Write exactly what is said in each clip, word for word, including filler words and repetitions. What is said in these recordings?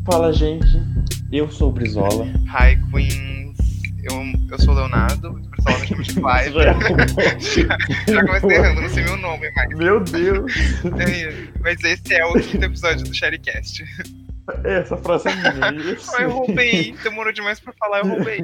Fala, gente. Eu sou o Brizola. Hi, Queens. Eu, eu sou o Leonardo. O Brizola me chama de Você Clive. já errou. já, já comecei errando, não sei meu nome, mas. Meu Deus. É, mas esse é o quinto episódio do Sharecast. Essa frase é minha. Isso. Ah, eu roubei. Demorou demais pra falar, eu roubei.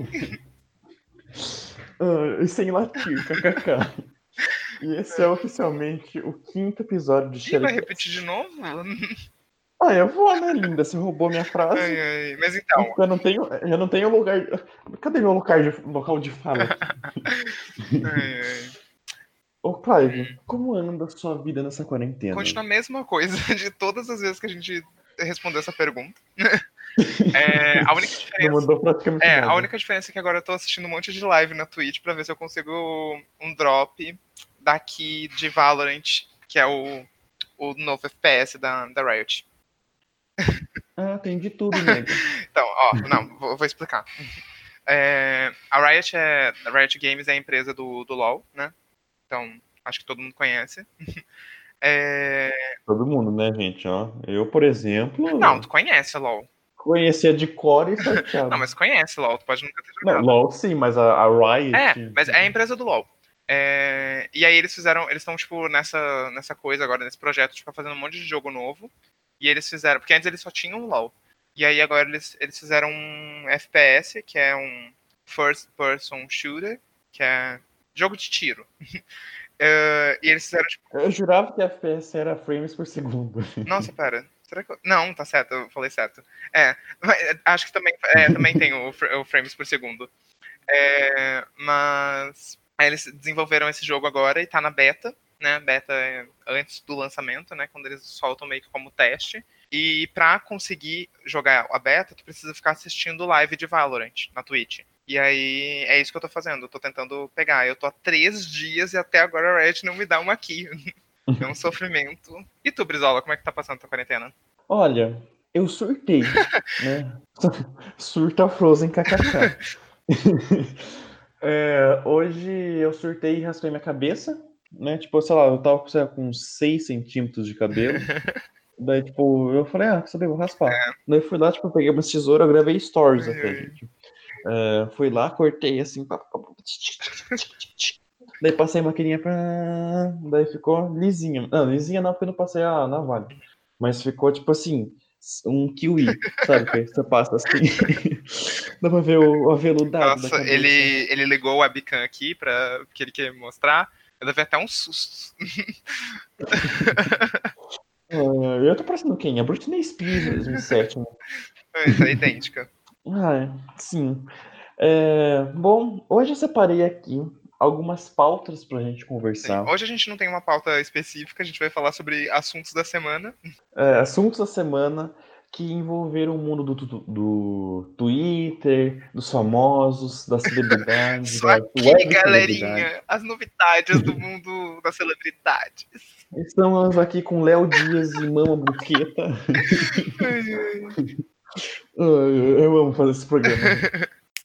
Ah, e sem latir, kkk. E esse é oficialmente o quinto episódio de Ih, vai Sharecast. repetir de novo? Ah, eu vou, né, linda? Você roubou minha frase. Ai, ai. Mas então. Eu não tenho, eu não tenho lugar. Cadê meu local de, local de fala aqui? ai, ai. Ô, Clive, como anda a sua vida nessa quarentena? Continua a mesma coisa de todas as vezes que a gente respondeu essa pergunta. É, a única Não diferença. mudou praticamente É, nada. a única diferença é que agora eu tô assistindo um monte de live na Twitch pra ver se eu consigo um drop daqui de Valorant, que é o, o novo F P S da, da Riot. Ah, tem de tudo, nega. Então, ó, não, vou, vou explicar. É, a Riot é. A Riot Games é a empresa do, do LoL, né? Então, acho que todo mundo conhece. É, Todo mundo, né, gente? Ó, eu, por não, tu exemplo, conhece LoL. conhecia de cor e Não, salteado. mas conhece LoL, tu pode nunca ter Não, jogado. LOL sim, mas a, a É, Riot. mas é a empresa do LoL. É, e aí eles fizeram, eles estão tipo nessa, nessa coisa agora, nesse projeto, tipo, fazendo um monte de jogo novo. E eles fizeram, porque antes eles só tinham o LoL. E aí agora eles, eles fizeram um F P S, que é um First Person Shooter, que é jogo de tiro. É, e eles fizeram, tipo, Eu jurava que F P S era frames por segundo. nossa, pera, será que eu... Não, tá certo, eu falei certo. É, acho que também, é, também tem o, o frames por segundo. É, mas aí eles desenvolveram esse jogo agora e tá na beta, né? Beta é antes do lançamento, né? Quando eles soltam meio que como teste. E pra conseguir jogar a beta, tu precisa ficar assistindo live de Valorant na Twitch. E aí é isso que eu tô fazendo, eu tô tentando pegar. Eu tô há três dias e até agora a Red não me dá uma aqui. É um sofrimento. E tu, Brizola, como é que tá passando a tua quarentena? Olha, eu surtei, né? Surta Frozen kkk. É, hoje eu surtei e raspei minha cabeça, né? Tipo, sei lá, eu tava sei lá, com seis centímetros de cabelo. Daí, tipo, eu falei, ah, quer saber, vou raspar. Daí eu fui lá, tipo, eu peguei uma tesoura, eu gravei stories Ai, até, ai. gente. É, fui lá, cortei assim, pá, pá, pá, daí passei a maquininha pra. Daí ficou lisinha. Não, lisinha não, porque eu não passei a navalha. Mas ficou tipo assim, um kiwi, sabe? Que você passa assim. Dá pra ver o aveludado da Nossa, cabeça. ele, ele ligou o webcam aqui pra que ele queria mostrar. Eu levei até um susto. Ah, eu tô parecendo quem? A Britney Spears em dois mil e sete, né? Isso é idêntica. Ah, sim. É, bom, hoje eu separei aqui algumas pautas pra gente Sim. conversar. Hoje a gente não tem uma pauta específica, a gente vai falar sobre assuntos da semana. É, assuntos da semana que envolveram o mundo do, do, do Twitter, dos famosos, das celebridades, Só das aqui, web celebridades. galerinha, as novidades do mundo das celebridades. Estamos aqui com Léo Dias e Mama Buqueta. Ai, ai. Ai, eu amo fazer esse programa, gente.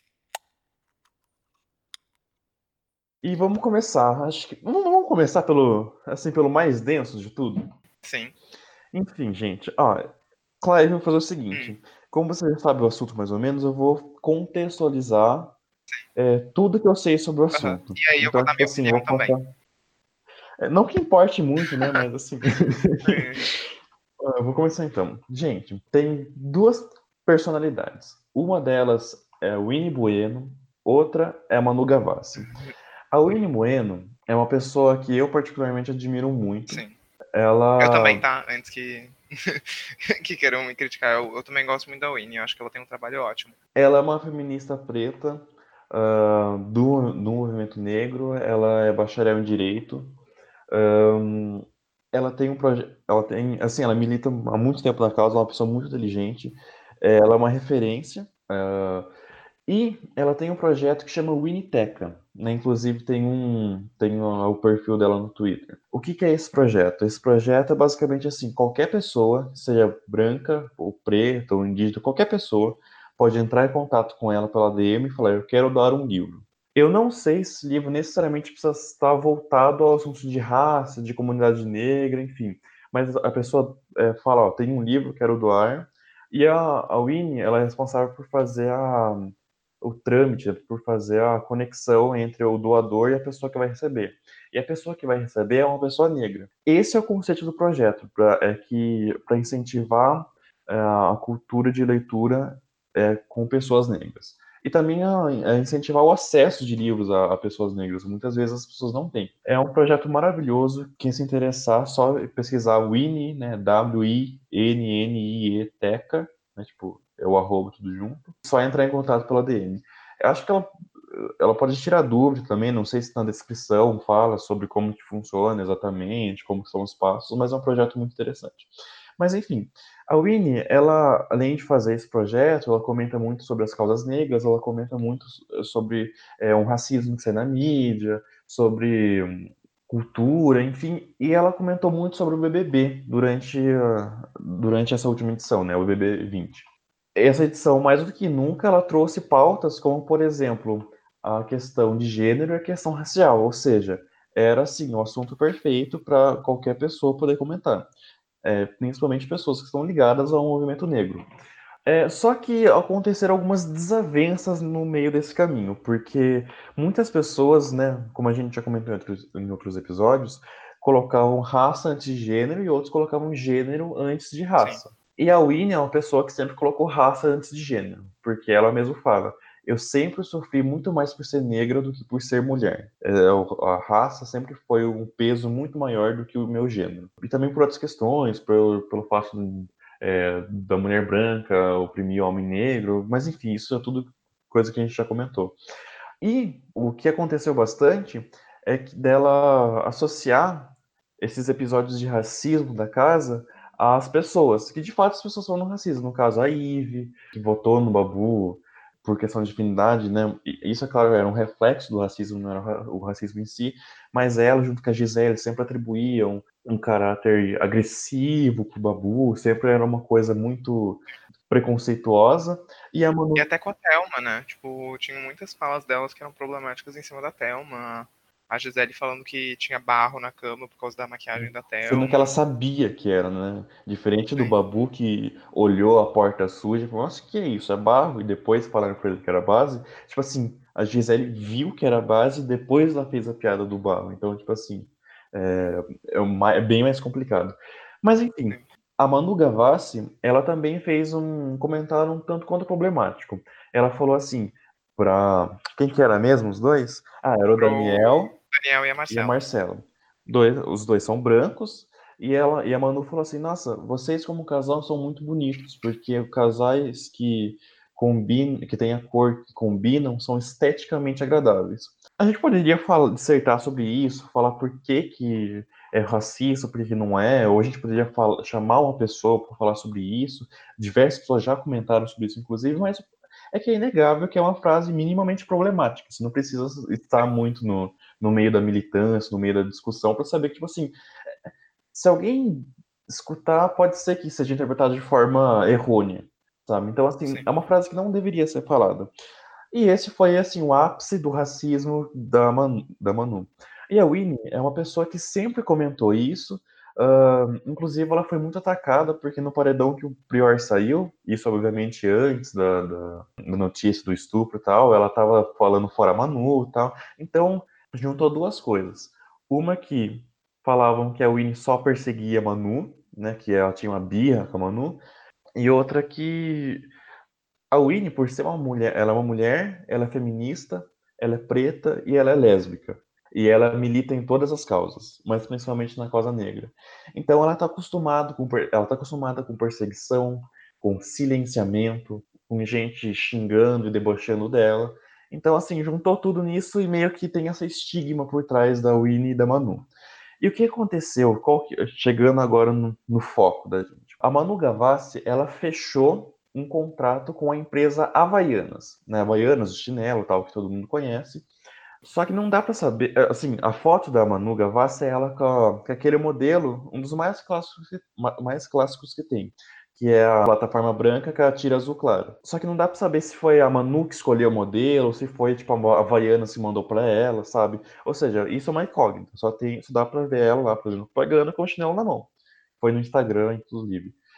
E vamos começar. Acho que vamos, vamos começar pelo assim pelo mais denso de tudo. Sim. Enfim, gente, ó, Clive, eu vou fazer o Hum, seguinte. Como você já sabe o assunto mais ou menos, eu vou contextualizar é, tudo que eu sei sobre o aham. assunto. E aí eu vou Então, dar tipo minha assim, eu opinião vou também. contar. é, Não que importe muito, né? Mas assim. Ai, ai. Ah, eu vou começar então. Gente, tem duas personalidades. Uma delas é o Winnie Bueno, outra é a Manu Gavassi. A Winnie Bueno é uma pessoa que eu particularmente admiro muito. Sim. Eu também, Ela, tá? Antes que, que queiram me criticar, eu, eu também gosto muito da Winnie, eu acho que ela tem um trabalho ótimo. ela é uma feminista preta, ah, do, do movimento negro. Ela é bacharel em direito. Ahn, ela tem um projeto, ela tem, assim, ela milita há muito tempo na causa, é uma pessoa muito inteligente. É, ela é uma referência. ah, E ela tem um projeto que chama Winiteca, né? Inclusive tem um tem um- o perfil dela no Twitter. O que que é esse projeto? Esse projeto é basicamente assim, qualquer pessoa, seja branca ou preta ou indígena, qualquer pessoa pode entrar em contato com ela pela D M e falar, eu quero dar um livro. Eu não sei se esse livro necessariamente precisa estar voltado ao assunto de raça, de comunidade negra, enfim. Mas a pessoa é, fala, ó, tem um livro, quero doar. E a, a Winnie, ela é responsável por fazer a, o trâmite, por fazer a conexão entre o doador e a pessoa que vai receber. E a pessoa que vai receber é uma pessoa negra. Esse é o conceito do projeto, pra, é que para incentivar é, a cultura de leitura é, com pessoas negras. E também a, a incentivar o acesso de livros a, a pessoas negras. Muitas vezes as pessoas não têm. É um projeto maravilhoso. Quem se interessar, só pesquisar Winnie, né? W I N N I E, Teca, né, tipo, é o arroba tudo junto. Só entrar em contato pela D M. Eu acho que ela, ela pode tirar dúvida também, não sei se na descrição fala sobre como que funciona exatamente, como são os passos, mas é um projeto muito interessante. Mas enfim, a Winnie, ela, além de fazer esse projeto, ela comenta muito sobre as causas negras, ela comenta muito sobre é, um racismo que sai na mídia, sobre hum, cultura, enfim, e ela comentou muito sobre o B B B durante, uh, durante essa última edição, né, o B B B vinte. Essa edição, mais do que nunca, ela trouxe pautas como, por exemplo, a questão de gênero e a questão racial, ou seja, era assim, o assunto perfeito para qualquer pessoa poder comentar, é, principalmente pessoas que estão ligadas ao movimento negro. É, só que aconteceram algumas desavenças no meio desse caminho, porque muitas pessoas, né, como a gente já comentou em outros, em outros episódios, colocavam raça antes de gênero e outros colocavam gênero antes de Sim. raça. E a Winnie é uma pessoa que sempre colocou raça antes de gênero, porque ela mesma fala: eu sempre sofri muito mais por ser negra do que por ser mulher. É, a raça sempre foi um peso muito maior do que o meu gênero. E também por outras questões, pelo, pelo fato de é, da mulher branca oprimir o homem negro, mas enfim, isso é tudo coisa que a gente já comentou. E o que aconteceu bastante é que dela associar esses episódios de racismo da casa às pessoas, que de fato as pessoas foram no racismo. No caso, a Ivy, que votou no Babu por questão de afinidade, né? E isso, é claro, era um reflexo do racismo, não era o racismo em si, mas ela, junto com a Gisele, sempre atribuíam um caráter agressivo pro Babu, sempre era uma coisa muito preconceituosa. E a E Manu até com a Thelma, né? Tipo, tinha muitas falas delas que eram problemáticas em cima da Thelma. A Gisele falando que tinha barro na cama por causa da maquiagem da Sendo que ela Thelma. sabia que era, né? Diferente do Sim, Babu que olhou a porta suja e falou, nossa, que é isso? É barro? E depois falaram pra ele que era base. Tipo assim, a Gisele viu que era base e depois ela fez a piada do barro. Então, tipo assim, é, é, uma- é bem mais complicado. Mas enfim, sim. a Manu Gavassi, ela também fez um comentário um tanto quanto problemático. Ela falou assim, pra... Quem que era mesmo, os dois? Ah, era o Pro Daniel Daniel e a e a Marcela. Marcela. Dois, os dois são brancos, e ela e a Manu falou assim: Nossa, vocês como casal são muito bonitos, porque casais que combinam, que têm a cor que combinam, são esteticamente agradáveis. A gente poderia falar, dissertar sobre isso, falar por que, que é racista, por que que não é, ou a gente poderia falar, chamar uma pessoa para falar sobre isso. Diversas pessoas já comentaram sobre isso, inclusive, mas é que é inegável que é uma frase minimamente problemática. Você não precisa estar muito no, no meio da militância, no meio da discussão, para saber que, tipo assim, se alguém escutar, pode ser que seja interpretado de forma errônea, sabe? Então, assim, Sim. é uma frase que não deveria ser falada. E esse foi, assim, o ápice do racismo da Manu. Da Manu. E a Winnie é uma pessoa que sempre comentou isso, uh, inclusive ela foi muito atacada, porque no paredão que o Prior saiu, isso obviamente antes da, da, da notícia do estupro e tal, ela tava falando fora a Manu e tal, então juntou duas coisas. Uma que falavam que a Winnie só perseguia a Manu, né, que ela tinha uma birra com a Manu, e outra que a Winnie, por ser uma mulher, ela é uma mulher, ela é feminista, ela é preta e ela é lésbica. E ela milita em todas as causas, mas principalmente na causa negra. Então ela está acostumada com per- ela tá acostumada com perseguição, com silenciamento, com gente xingando e debochando dela. Então assim, juntou tudo nisso e meio que tem essa estigma por trás da Winnie e da Manu. E o que aconteceu? Qual que- chegando agora no, no foco da gente. A Manu Gavassi, ela fechou um contrato com a empresa Havaianas, né? Havaianas, o chinelo, tal, que todo mundo conhece. Só que não dá para saber, é, assim, a foto da Manu Gavassi é ela com, a- com aquele modelo, um dos mais clássicos, que, ma- mais clássicos que tem, que é a plataforma branca com a tira azul claro. Só que não dá para saber se foi a Manu que escolheu o modelo, se foi tipo a Havaianas que mandou para ela, sabe? Ou seja, isso é uma incógnita, só tem, só dá para ver ela lá fazendo propaganda com o chinelo na mão. Foi no Instagram, inclusive.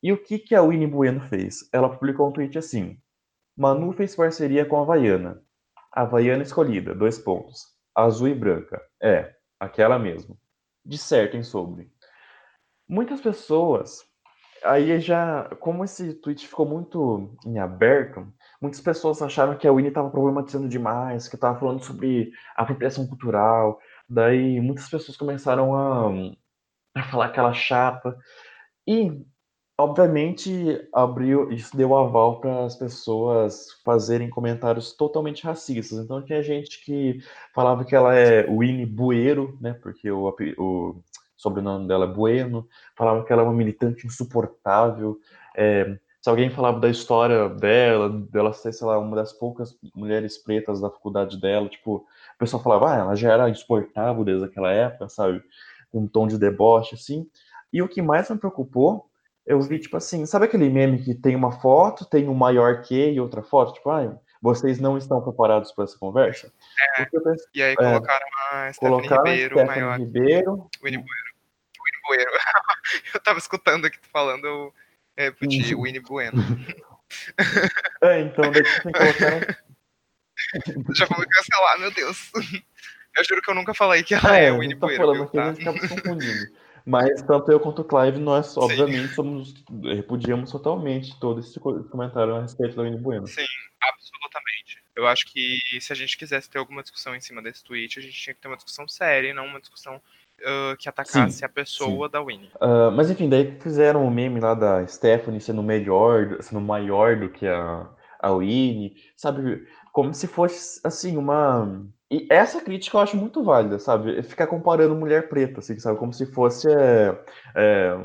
E o que, que a Winnie Bueno fez? Ela publicou um tweet assim: Manu fez parceria com a Havaiana. Havaiana escolhida, dois pontos. Azul e branca. É, aquela mesmo. Dissertem sobre. Muitas pessoas. Aí já, como esse tweet ficou muito em aberto, muitas pessoas acharam que a Winnie estava problematizando demais, que estava falando sobre apropriação cultural. Daí muitas pessoas começaram a, a falar que ela é chata. E obviamente, abriu, isso deu aval para as pessoas fazerem comentários totalmente racistas. Então, tinha gente que falava que ela é Winnie Bueiro, né? Porque o, ape- o sobrenome dela é Bueno. Falava que ela é uma militante insuportável. É, se alguém falava da história dela, dela ser, sei lá, uma das poucas mulheres pretas da faculdade dela, tipo, o pessoal falava, ah, ela já era insuportável desde aquela época, sabe? Com um tom de deboche, assim. E o que mais me preocupou, eu vi, Sim. tipo assim, sabe aquele meme que tem uma foto, tem um maior que e outra foto? Tipo, ai, vocês não estão preparados para essa conversa? O É, que eu pensei, e aí é, colocaram a Stephanie colocaram a Ribeiro Stephanie maior que Ribeiro. Winnie Bueno. Winnie Bueno. Eu tava escutando aqui tu falando, eu é, repeti, Winnie Bueno. É, então, daí, tipo assim, colocaram. Já vou me cancelar, meu Deus. Eu juro que eu nunca falei que ela É, é a Winnie gente tá Bueno, falando viu? aqui, a Tá? gente acaba se confundindo. Mas tanto eu quanto o Clive, nós, Sim, obviamente, somos, repudiamos totalmente todo esse co- comentário a respeito da Winnie Bueno. sim, absolutamente. Eu acho que se a gente quisesse ter alguma discussão em cima desse tweet, a gente tinha que ter uma discussão séria e não uma discussão uh, que atacasse Sim, a pessoa sim. da Winnie. Ah, mas enfim, daí fizeram o meme lá da Stephanie sendo melhor, sendo maior do que a, a Winnie, sabe? Como se fosse, assim, uma. E essa crítica eu acho muito válida, sabe? Ficar comparando mulher preta, assim, sabe? Como se fosse. É, é,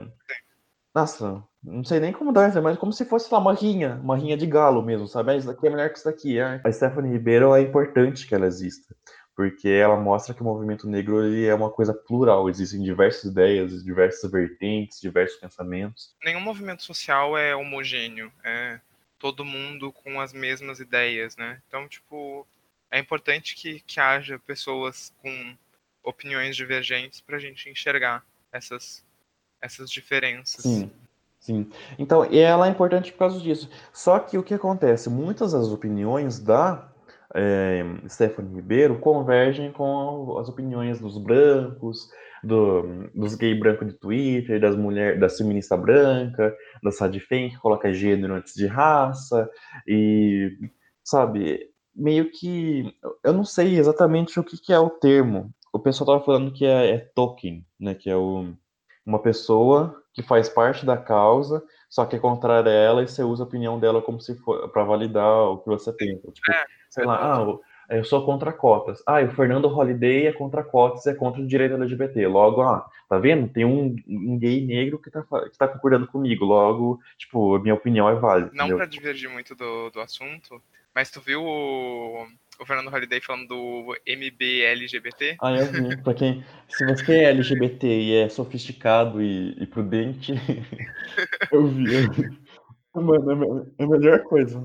Nossa, não sei nem como dar essa, mas como se fosse lá uma rinha, uma rinha de galo mesmo, sabe? Ah, isso daqui é melhor que isso daqui. Ah, a Stephanie Ribeiro é importante que ela exista, porque ela mostra que o movimento negro ele é uma coisa plural, existem diversas ideias, diversas vertentes, diversos pensamentos. Nenhum movimento social é homogêneo, é todo mundo com as mesmas ideias, né? Então, tipo, é importante que, que haja pessoas com opiniões divergentes para a gente enxergar essas, essas diferenças. Sim, sim. Então, e ela é importante por causa disso. Só que o que acontece? Muitas das opiniões da é, Stephanie Ribeiro convergem com as opiniões dos brancos, do- dos gay brancos de Twitter, das mulheres, da feminista branca, da Sadie Faye, que coloca gênero antes de raça, e, sabe, meio que. Eu não sei exatamente o que, que é o termo. O pessoal tava falando que é, é token, né? Que é o uma pessoa que faz parte da causa, só que é contrária a ela e você usa a opinião dela como se for para validar o que você pensa. Tipo, É, sei lá, ah, verdade. eu eu sou contra cotas. Ah, e o Fernando Holliday é contra cotas, é contra o direito L G B T. Logo, ah, tá vendo? Tem um, um gay negro que tá, fa- que tá concordando comigo. Logo, tipo, a minha opinião é válida, Não entendeu? para divergir muito do, do assunto, mas tu viu o, o Fernando Holliday falando do M B L G B T? Ah, eu vi. Pra quem, se você é L G B T e é sofisticado e, e prudente, eu vi, eu vi. Mano, é a me- é a melhor coisa.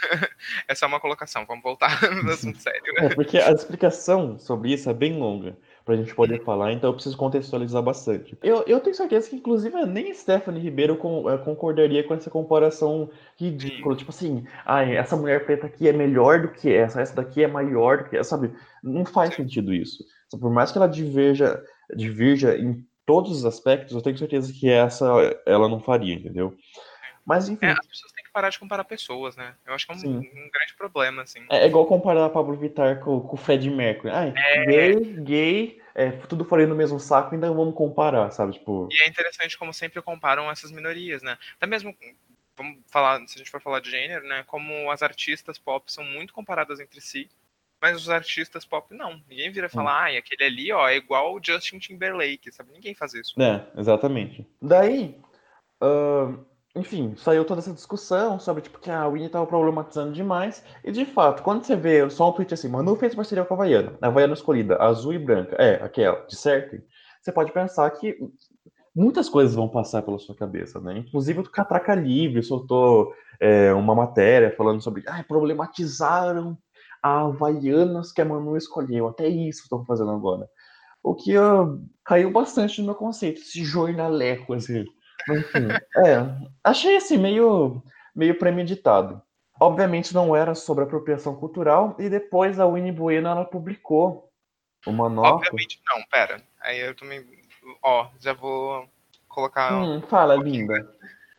É só uma colocação, vamos voltar no Sim. assunto sério. É, porque a explicação sobre isso é bem longa pra gente poder falar, então eu preciso contextualizar bastante. Eu, eu tenho certeza que, inclusive, nem Stephanie Ribeiro con- eh, concordaria com essa comparação Sim, ridícula. Tipo assim, ai, essa mulher preta aqui é melhor do que essa, essa daqui é maior do que essa, sabe? Não faz sim. sentido isso. Por mais que ela diverja, divirja em todos os aspectos, eu tenho certeza que essa ela não faria, entendeu? Mas, É, enfim, as pessoas têm que parar de comparar pessoas, né? Eu acho que é um, sim. um grande problema, assim. É é igual comparar a Pablo Vittar com, com o Fred Mercury. Ai, É, gay, gay, é, tudo faria no mesmo saco, ainda vamos comparar, sabe? Tipo, e é interessante como sempre comparam essas minorias, né? Até mesmo, vamos falar, se a gente for falar de gênero, né? Como as artistas pop são muito comparadas entre si, mas os artistas pop não. Ninguém vira hum, falar, ai, aquele ali, ó, é igual o Justin Timberlake, sabe? Ninguém faz isso. é, exatamente. Daí, ahn, enfim, saiu toda essa discussão sobre, tipo, que a Winnie tava problematizando demais. E, de fato, quando você vê só um tweet assim, Manu fez parceria com a Havaiana, a Havaiana escolhida, azul e branca, é, aquela, de certo, você pode pensar que muitas coisas vão passar pela sua cabeça, né? Inclusive o Catraca Livre soltou é, uma matéria falando sobre, ah, problematizaram a Havaianas que a Manu escolheu, até isso estão fazendo agora. O que ah, caiu bastante no meu conceito, esse jornaleco, assim. Enfim, é, achei assim meio, meio premeditado. Obviamente não era sobre apropriação cultural, e depois a Winnie Bueno ela publicou uma nota. Obviamente não, pera. Aí eu também. Ó, já vou colocar um Hum, fala, pouquinho. linda.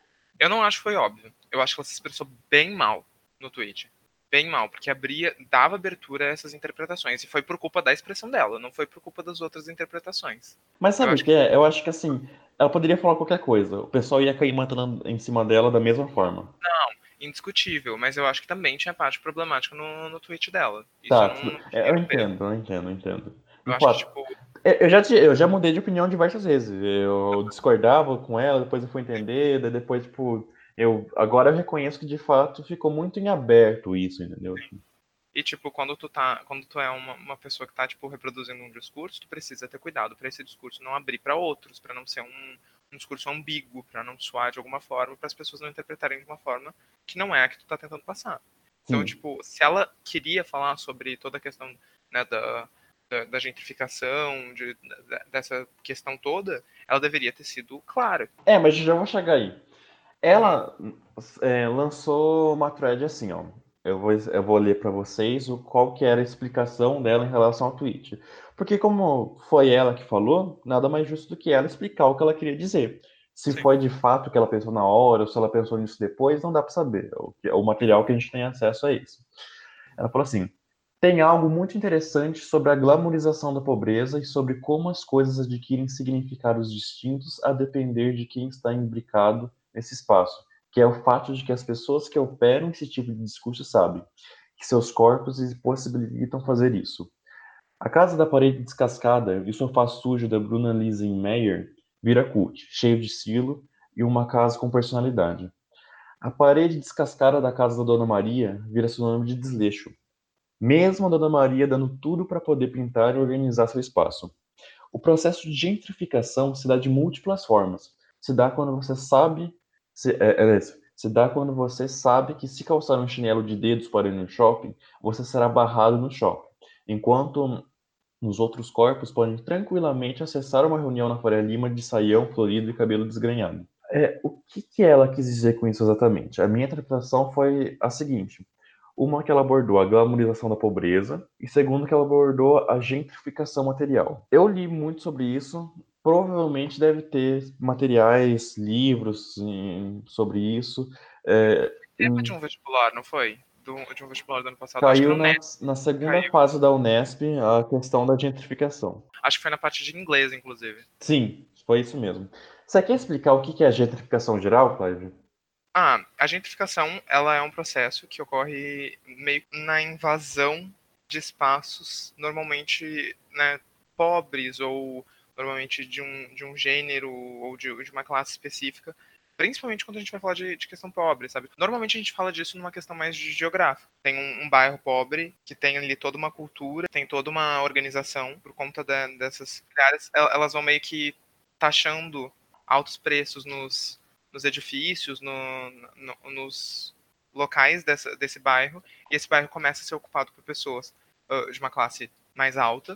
Eu não acho que foi óbvio. Eu acho que ela se expressou bem mal no tweet. Bem mal, porque abria, dava abertura a essas interpretações. E foi por culpa da expressão dela, não foi por culpa das outras interpretações. Mas Eu sabe o acho que que foi é? Eu acho que assim, ela poderia falar qualquer coisa. O pessoal ia cair matando em cima dela da mesma forma. indiscutível, mas eu acho que também tinha parte problemática no, no tweet dela. Isso eu Tá, não, tudo- não é, tiro eu o peso. entendo, eu entendo, eu entendo. De Eu acho que, fato, tipo, é, eu já, te- eu já mudei de opinião diversas vezes. Eu discordava com ela, depois eu fui entender, daí depois, tipo, eu agora eu reconheço que de fato ficou muito em aberto isso, entendeu? e tipo, quando tu tá, quando tu é uma, uma pessoa que tá, tipo, reproduzindo um discurso, tu precisa ter cuidado para esse discurso não abrir para outros, para não ser um, um discurso ambíguo, para não soar de alguma forma, para as pessoas não interpretarem de uma forma que não é a que tu tá tentando passar. Então, Sim. tipo, se ela queria falar sobre toda a questão, né, da, da, da gentrificação, de, da, dessa questão toda, ela deveria ter sido clara. É, mas já vou chegar aí. Uhum, Ela é, lançou uma thread assim, ó. Eu vou, eu vou ler para vocês o qual que era a explicação dela em relação ao tweet. Porque como foi ela que falou, nada mais justo do que ela explicar o que ela queria dizer. Se sim. foi de fato o que ela pensou na hora, ou se ela pensou nisso depois, não dá para saber. O, que- o material que a gente tem acesso é isso. Ela falou assim: tem algo muito interessante sobre a glamorização da pobreza e sobre como as coisas adquirem significados distintos a depender de quem está imbricado nesse espaço, que é o fato de que as pessoas que operam esse tipo de discurso sabem que seus corpos lhes possibilitam fazer isso. A casa da parede descascada e o sofá sujo da Bruna Meyer vira cult, cheio de estilo e uma casa com personalidade. A parede descascada da casa da Dona Maria vira sinônimo de desleixo, mesmo a Dona Maria dando tudo para poder pintar e organizar seu espaço. O processo de gentrificação se dá de múltiplas formas. Se dá quando você sabe, se, é, é, se dá quando você sabe que se calçar um chinelo de dedos para ir no shopping, você será barrado no shopping, enquanto os outros corpos podem tranquilamente acessar uma reunião na Faria Lima de saião florido e cabelo desgrenhado. É, o que, que ela quis dizer com isso exatamente? A minha interpretação foi a seguinte: uma que ela abordou a glamorização da pobreza, e segundo que ela abordou a gentrificação material. Eu li muito sobre isso, provavelmente deve ter materiais, livros em- sobre isso. É, Tema em- de um vestibular, não foi? Do, de um vestibular do ano passado. Acho que caiu no na, Nesp na segunda caiu. fase da Unesp a questão da gentrificação. Acho que foi na parte de inglês, inclusive. Sim, foi isso mesmo. Você quer explicar o que que é a gentrificação geral, Cláudio? Ah, a gentrificação, ela é um processo que ocorre meio na invasão de espaços normalmente, né, pobres ou normalmente de um, de um gênero ou de, de uma classe específica, principalmente quando a gente vai falar de, de questão pobre, sabe? Normalmente a gente fala disso numa questão mais de geográfica. Tem um, um bairro pobre que tem ali toda uma cultura, tem toda uma organização por conta da- dessas áreas, el- elas vão meio que taxando altos preços nos nos edifícios, no, no, nos locais dessa, desse bairro, e esse bairro começa a ser ocupado por pessoas uh, de uma classe mais alta,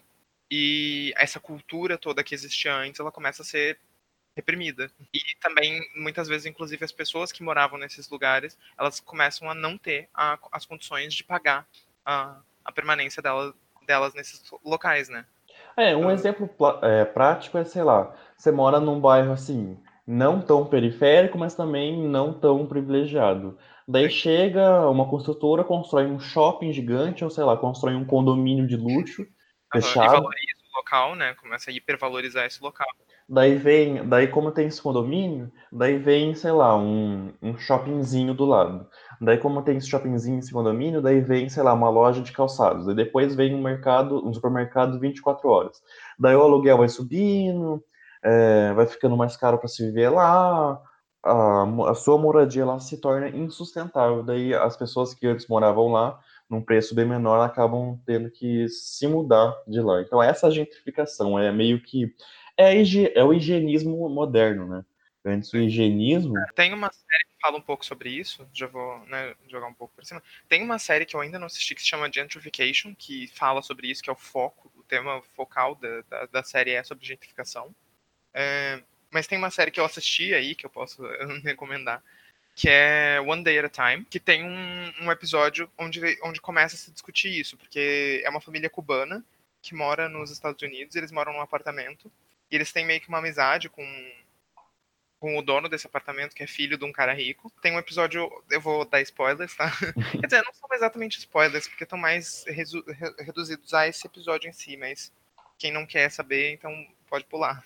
e essa cultura toda que existia antes, ela começa a ser reprimida. E também, muitas vezes, inclusive, as pessoas que moravam nesses lugares, elas começam a não ter a, as condições de pagar a, a permanência dela, delas nesses locais, né? É, um Uh, exemplo pla- é, prático é, sei lá, você mora num bairro assim, não tão periférico, mas também não tão privilegiado. Daí sim. chega uma construtora, constrói um shopping gigante, ou sei lá, constrói um condomínio de luxo, Uhum. E fechado. valoriza o local, né? Começa a hipervalorizar esse local. Daí vem, daí como tem esse condomínio, daí vem, sei lá, um, um shoppingzinho do lado. Daí como tem esse shoppingzinho, esse condomínio, daí vem, sei lá, uma loja de calçados. Daí depois vem um mercado, um supermercado vinte e quatro horas. Daí o aluguel vai subindo, é, vai ficando mais caro para se viver lá, a, mo- a sua moradia lá se torna insustentável. Daí as pessoas que antes moravam lá, num preço bem menor, acabam tendo que se mudar de lá. Então essa gentrificação é meio que é, a higi- é o higienismo moderno, né? Antes o higienismo. Tem uma série que fala um pouco sobre isso, já vou, né, jogar um pouco por cima. Tem uma série que eu ainda não assisti que se chama Gentrification, que fala sobre isso, que é o foco, o tema focal da, da, da série é sobre gentrificação. É, Mas tem uma série que eu assisti aí, que eu posso recomendar, que é One Day at a Time, que tem um, um episódio onde, onde começa a se discutir isso, porque é uma família cubana que mora nos Estados Unidos, eles moram num apartamento, e eles têm meio que uma amizade com, com o dono desse apartamento, que é filho de um cara rico. Tem um episódio, eu vou dar spoilers, tá? Quer dizer, não são exatamente spoilers, porque estão mais resu, reduzidos a esse episódio em si, mas quem não quer saber, então pode pular.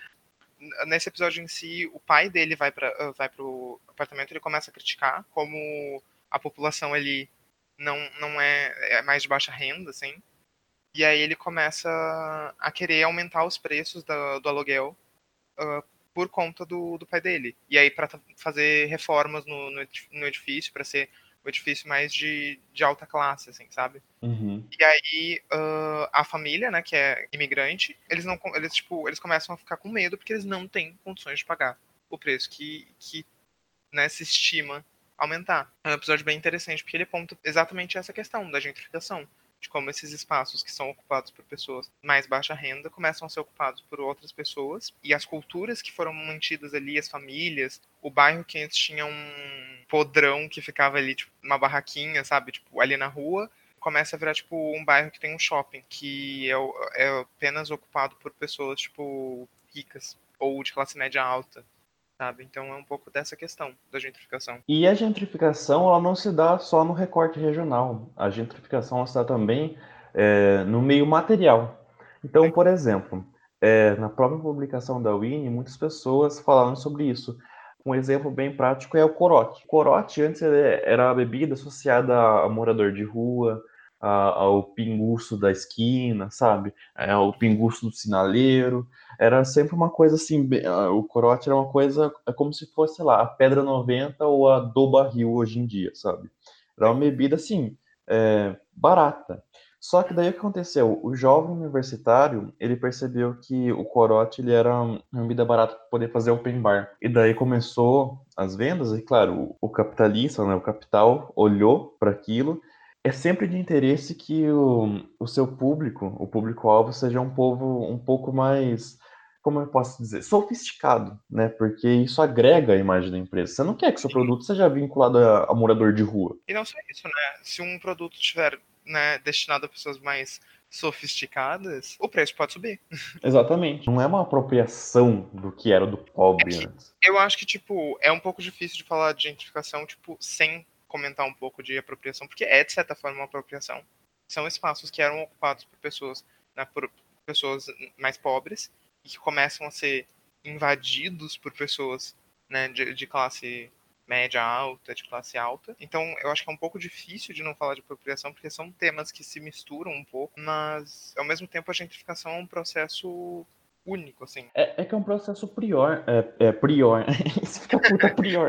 Nesse episódio em si, o pai dele vai para vai pro apartamento, ele começa a criticar como a população ali não, não é, é mais de baixa renda, assim. E aí ele começa a querer aumentar os preços do, do aluguel uh, por conta do, do pai dele. E aí para fazer reformas no, no edifício, para ser o edifício mais de, de alta classe, assim, sabe? Uhum. E aí uh, a família, né, que é imigrante, eles não, eles tipo, eles começam a ficar com medo porque eles não têm condições de pagar o preço que, que né, se estima aumentar. É um episódio bem interessante porque ele aponta exatamente essa questão da gentrificação, de como esses espaços que são ocupados por pessoas mais baixa renda começam a ser ocupados por outras pessoas, e as culturas que foram mantidas ali, as famílias, o bairro que antes tinha um podrão que ficava ali, tipo, uma barraquinha, sabe, tipo, ali na rua, começa a virar, tipo, um bairro que tem um shopping, que é, é apenas ocupado por pessoas, tipo, ricas, ou de classe média alta, sabe? Então é um pouco dessa questão da gentrificação. E a gentrificação, ela não se dá só no recorte regional. A gentrificação ela se dá também é, no meio material. Então, por exemplo, é, na própria publicação da Winnie, muitas pessoas falaram sobre isso. Um exemplo bem prático é o corote. O corote antes era a bebida associada a morador de rua, a, ao pinguço da esquina, sabe? É, ao pinguço do sinaleiro. Era sempre uma coisa assim, bem- ah, o corote era uma coisa, é como se fosse, sei lá, a Pedra noventa ou a do barril hoje em dia, sabe? Era uma bebida assim, é, barata. Só que daí o que aconteceu? O jovem universitário, ele percebeu que o corote ele era uma bebida barata para poder fazer open bar. E daí começou as vendas, e claro, o, o capitalista, né, o capital, olhou para aquilo. É sempre de interesse que o, o seu público, o público-alvo, seja um povo um pouco mais, como eu posso dizer, sofisticado, né? Porque isso agrega a imagem da empresa. Você não quer que seu produto seja vinculado a, a morador de rua. E não só isso, né? Se um produto estiver, né, destinado a pessoas mais sofisticadas, o preço pode subir. Exatamente. Não é uma apropriação do que era do É pobre que antes. eu acho que, tipo, é um pouco difícil de falar de gentrificação, tipo, sem comentar um pouco de apropriação, porque é, de certa forma, uma apropriação. São espaços que eram ocupados por pessoas, né, por pessoas mais pobres e que começam a ser invadidos por pessoas, né, de, de classe média alta, de classe alta. Então, eu acho que é um pouco difícil de não falar de apropriação, porque são temas que se misturam um pouco, mas, ao mesmo tempo, a gentrificação é um processo único, assim. É, é que é um processo prior. É, é prior. Isso fica puta prior.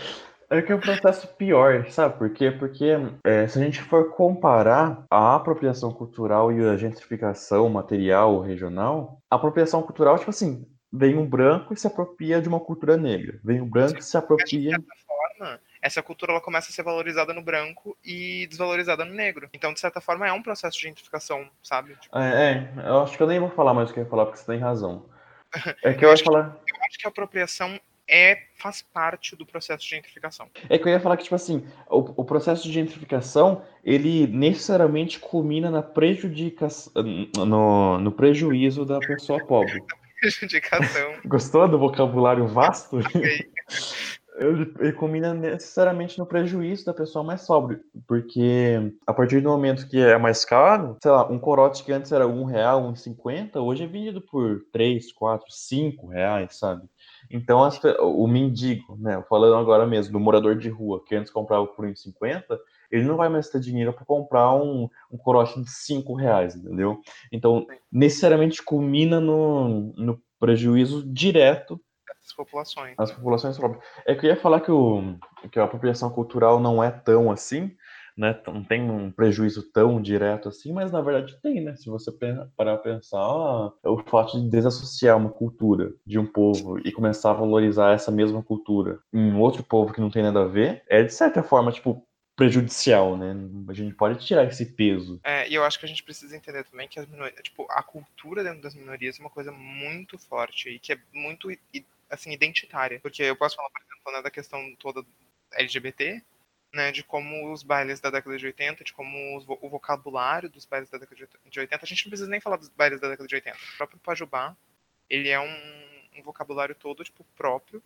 É que é um processo pior, sabe por quê? Porque é, se a gente for comparar a apropriação cultural e a gentrificação material ou regional, a apropriação cultural, tipo assim, vem um branco e se apropria de uma cultura negra. Vem um branco e se Mas, de apropria. certa forma, essa cultura ela começa a ser valorizada no branco e desvalorizada no negro. Então, de certa forma, é um processo de gentrificação, sabe? Tipo, É, é, eu acho que eu nem vou falar mais o que eu ia falar, porque você tem razão. É que eu eu ia acho que, falar. eu acho que a apropriação é, faz parte do processo de gentrificação. É que eu ia falar que, tipo assim, o, o processo de gentrificação, ele necessariamente culmina na prejudicação, no, no prejuízo da pessoa pobre. Indicação. Gostou do vocabulário vasto? Ok. Ele, ele culmina necessariamente no prejuízo da pessoa mais pobre, porque a partir do momento que é mais caro, sei lá, um corote que antes era um real, um e cinquenta, hoje é vendido por três, quatro, cinco reais, sabe? Então as pe- o mendigo, né, falando agora mesmo do morador de rua, que antes comprava por um e cinquenta, ele não vai mais ter dinheiro para comprar um, um corote de cinco reais, entendeu? Então, necessariamente culmina no, no prejuízo direto Essas populações. as populações pobres. É que eu ia falar que, o, que a apropriação cultural não é tão assim, né? Não tem um prejuízo tão direto assim, mas na verdade tem, né? Se você parar a pensar, ah, o fato de desassociar uma cultura de um povo e começar a valorizar essa mesma cultura em outro povo que não tem nada a ver, é de certa forma, tipo, prejudicial, né? A gente pode tirar esse peso. É, e eu acho que a gente precisa entender também que as minorias, tipo, a cultura dentro das minorias é uma coisa muito forte e que é muito assim, identitária. Porque eu posso falar, por exemplo, né, da questão toda L G B T, né, de como os bailes da década de oitenta, de como os vo- o vocabulário dos bailes da década de oitenta, a gente não precisa nem falar dos bailes da década de oitenta. O próprio Pajubá, ele é um, um vocabulário todo, tipo, próprio,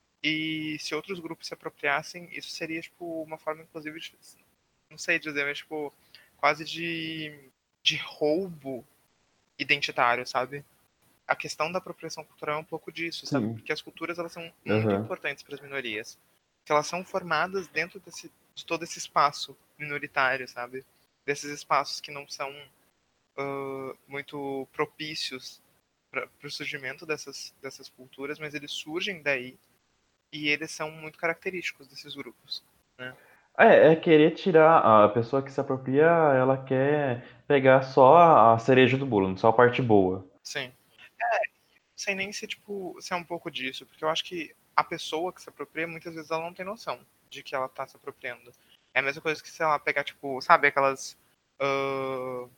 e se outros grupos se apropriassem, isso seria, tipo, uma forma, inclusive, de, não sei dizer, mas, tipo, quase de, de roubo identitário, sabe? A questão da apropriação cultural é um pouco disso, sabe? Sim. Porque as culturas, elas são muito Aham. importantes para as minorias. Que elas são formadas dentro desse, de todo esse espaço minoritário, sabe? Desses espaços que não são uh, muito propícios para o surgimento dessas, dessas culturas, mas eles surgem daí e eles são muito característicos desses grupos, né? É, é querer tirar a pessoa que se apropria, ela quer pegar só a a cereja do bolo, só a parte boa. Sim. Não sei nem se, tipo, se é um pouco disso, porque eu acho que a pessoa que se apropria, muitas vezes ela não tem noção de que ela tá se apropriando. É a mesma coisa que, sei lá, pegar, tipo, sabe, aquelas uh,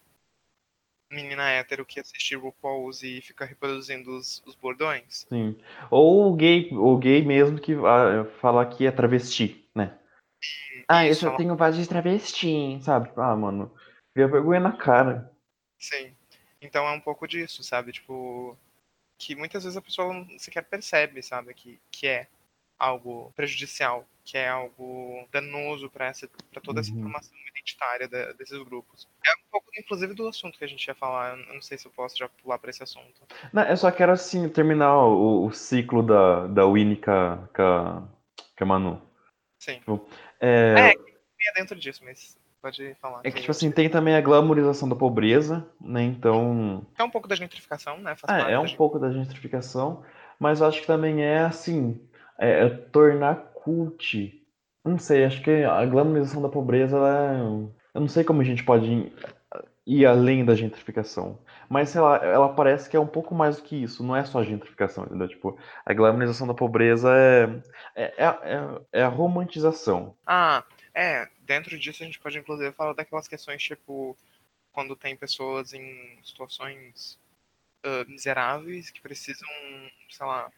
menina hétero que assiste RuPaul's e fica reproduzindo os, os bordões? Sim. Ou o gay, o gay mesmo que ah, fala que é travesti, né? Ah, E eu isso só fala, tenho voz de travesti, sabe? Ah, mano, cria vergonha na cara. sim. Então é um pouco disso, sabe? Tipo, que muitas vezes a pessoa não sequer percebe, sabe? Que, que é algo prejudicial, que é algo danoso para essa, para toda essa Uhum. formação identitária da- desses grupos. É um pouco, inclusive, do assunto que a gente ia falar. Eu não sei se eu posso já pular para esse assunto. Não, eu só quero, assim, terminar o, o ciclo da, da Winnie com a, com a, com a Manu. Sim. Tipo, é, É, que é dentro disso, mas pode falar é que, que tipo eu assim, te... tem também a glamorização da pobreza, né? Então, É um pouco da gentrificação, né? Faz é, é parte da um gente. pouco da gentrificação, mas eu acho que também é, assim, é, é tornar cult. Não sei, acho que a glamorização da pobreza, ela é... Eu não sei como a gente pode ir além da gentrificação. Mas, sei lá, ela parece que é um pouco mais do que isso. Não é só gentrificação, entendeu? Tipo, a glamorização da pobreza é, é, é, é- é a romantização. Ah, é. Dentro disso a gente pode, inclusive, falar daquelas questões, tipo, quando tem pessoas em situações ah, miseráveis que precisam, sei lá,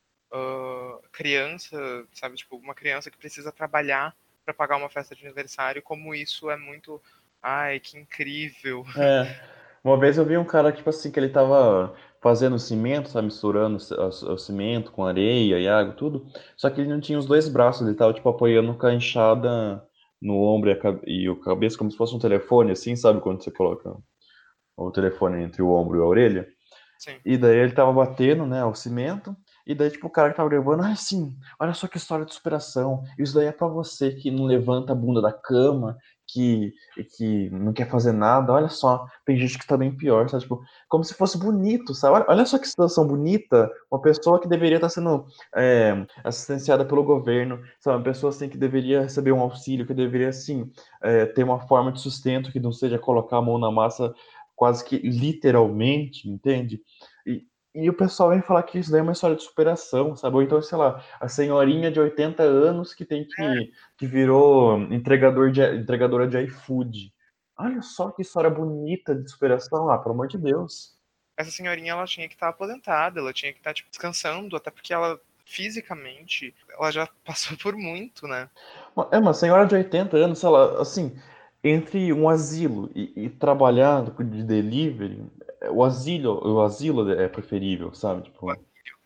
ah, criança, sabe? Tipo, uma criança que precisa trabalhar para pagar uma festa de aniversário, como isso é muito. Ai, que incrível. É. Uma vez eu vi um cara, tipo assim, que ele tava fazendo cimento, sabe? Misturando c- o o cimento com areia e água, tudo. Só que ele não tinha os dois braços, ele tava, tipo, apoiando com a enxada no ombro e a, ca- e o cabeça, como se fosse um telefone, assim, sabe? Quando você coloca o telefone entre o ombro e a orelha. Sim. E daí ele tava batendo, né, o cimento. E daí, tipo, o cara que tava levando, ah, sim, olha só que história de superação. Isso daí é pra você que não levanta a bunda da cama, que, que não quer fazer nada. Olha só, tem gente que tá bem pior, sabe? Tipo, como se fosse bonito, sabe? Olha, olha só que situação bonita. Uma pessoa que deveria estar sendo é, assistenciada pelo governo, sabe? Uma pessoa, assim, que deveria receber um auxílio, que deveria, assim, é, ter uma forma de sustento que não seja colocar a mão na massa quase que literalmente, entende? E, e o pessoal vem falar que isso daí é uma história de superação, sabe? Ou então, sei lá, a senhorinha de oitenta anos que tem que, que virou entregador de, entregadora de iFood. Olha só que história bonita de superação, ah, pelo amor de Deus. Essa senhorinha, ela tinha que estar aposentada, ela tinha que estar, tipo, descansando, até porque ela, fisicamente, ela já passou por muito, né? Uma- É uma senhora de oitenta anos, sei lá, assim, entre um asilo e, e trabalhar de delivery, o asilo, o asilo é preferível, sabe? Tipo,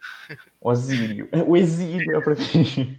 o asílio. O exílio é preferível.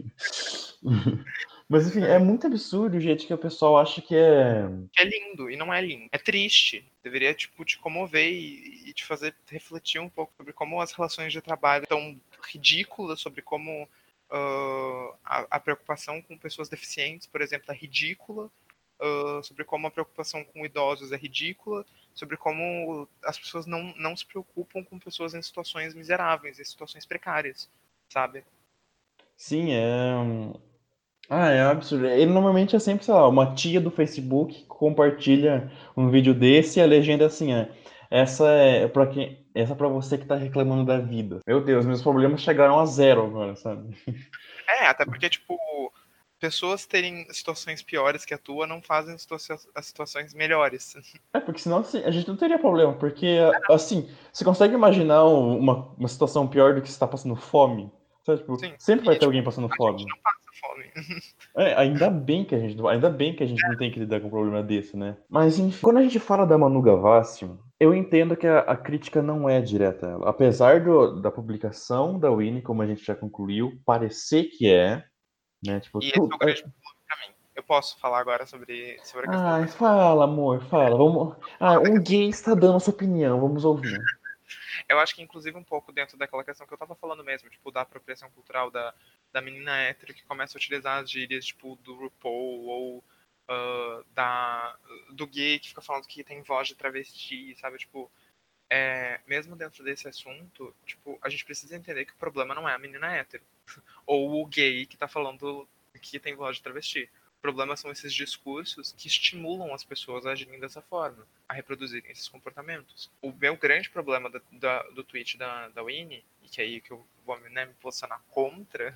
Mas enfim, é É. muito absurdo o jeito que o pessoal acha que é. Que é lindo, e não é lindo. É triste. Deveria, tipo, te comover e, e te fazer refletir um pouco sobre como as relações de trabalho estão ridículas, sobre como ah, a, a preocupação com pessoas deficientes, por exemplo, é ridícula, ah, sobre como a preocupação com idosos é ridícula, sobre como as pessoas não, não se preocupam com pessoas em situações miseráveis, em situações precárias, sabe? Sim, é. Ah, é um absurdo. Ele normalmente é sempre, sei lá, uma tia do Facebook que compartilha um vídeo desse e a legenda é assim, é. Essa é pra quem. Essa é pra você que tá reclamando da vida. Meu Deus, meus problemas chegaram a zero agora, sabe? É, até porque, tipo, pessoas terem situações piores que a tua não fazem situa- as situações melhores. É, porque senão assim, a gente não teria problema, porque assim, você consegue imaginar um- uma, uma situação pior do que você tá passando fome? Sabe, tipo, Sim. sempre vai E, ter tipo, alguém passando a fome. gente não passa fome. É, ainda bem que a gente, não- ainda bem que a gente não tem que lidar com um problema desse, né? Mas enfim, quando a gente fala da Manu Gavassi, eu entendo que a, a crítica não é direta a ela. Apesar do- da publicação da Winnie, como a gente já concluiu, parecer que é, né? Tipo, E esse é tu, o grande problema pra mim. Eu posso falar agora sobre, sobre a questão da ai, pressão. fala, amor, fala. Vamos. Ah, Da um questão- gay está dando a sua opinião, vamos ouvir. Eu acho que, inclusive, um pouco dentro daquela questão que eu tava falando mesmo, tipo, da apropriação cultural da, da menina hétero que começa a utilizar as gírias, tipo, do RuPaul ou ah, da, do gay que fica falando que tem voz de travesti, sabe? Tipo, é, mesmo dentro desse assunto, tipo, a gente precisa entender que o problema não é a menina hétero ou o gay que tá falando que tem voz de travesti. O problema são esses discursos que estimulam as pessoas a agirem dessa forma, a reproduzirem esses comportamentos. O meu grande problema da, da, do tweet da, da Winnie, e que é aí que eu vou né, me posicionar contra,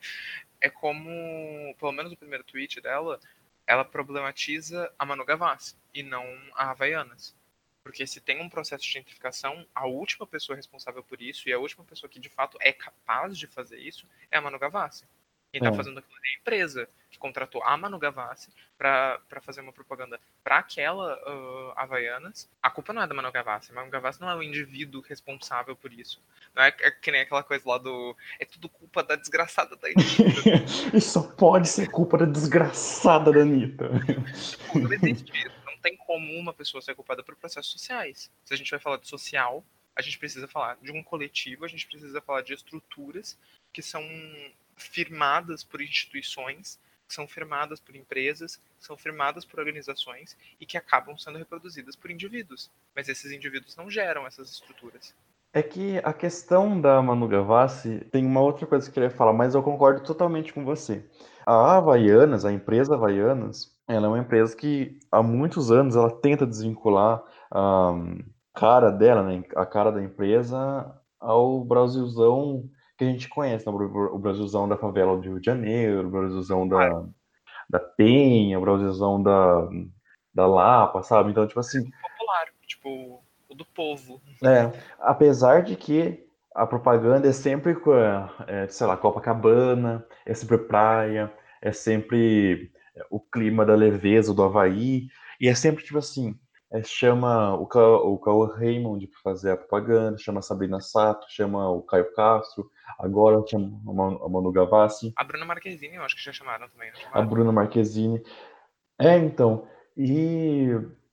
é como, pelo menos o primeiro tweet dela, ela problematiza a Manu Gavassi e não a Havaianas. Porque se tem um processo de gentrificação, a última pessoa responsável por isso e a última pessoa que de fato é capaz de fazer isso é a Manu Gavassi. Quem está É. fazendo aquilo é a empresa que contratou a Manu Gavassi para fazer uma propaganda para aquela uh, Havaianas. A culpa não é da Manu Gavassi. A Manu Gavassi não é o indivíduo responsável por isso. Não é, é que nem aquela coisa lá do. É tudo culpa da desgraçada da Anitta. E só pode ser culpa da desgraçada da Anitta. Tipo, não existe isso. Não tem como uma pessoa ser culpada por processos sociais. Se a gente vai falar de social, a gente precisa falar de um coletivo, a gente precisa falar de estruturas que são firmadas por instituições, que são firmadas por empresas, que são firmadas por organizações e que acabam sendo reproduzidas por indivíduos. Mas esses indivíduos não geram essas estruturas. É que a questão da Manu Gavassi tem uma outra coisa que eu queria falar, mas eu concordo totalmente com você. A Havaianas, a empresa Havaianas, ela é uma empresa que há muitos anos ela tenta desvincular a cara dela, né, a cara da empresa ao Brasilzão que a gente conhece, né, o Brasilzão da favela do Rio de Janeiro, o Brasilzão Claro, da, da Penha, o Brasilzão da, da Lapa, sabe? Então, tipo assim, popular, tipo, o do povo. é, apesar de que a propaganda é sempre, com a, é, sei lá, Copacabana, é sempre praia, é sempre o clima da leveza do Havaí, e é sempre tipo assim, é, chama o, Ca, o Cauã Raymond para fazer a propaganda, chama a Sabrina Sato, chama o Caio Castro, agora chama a Manu a Manu Gavassi, A Bruna Marquezine, eu acho que já chamaram também, não a chamaram? Bruna Marquezine. É, então, e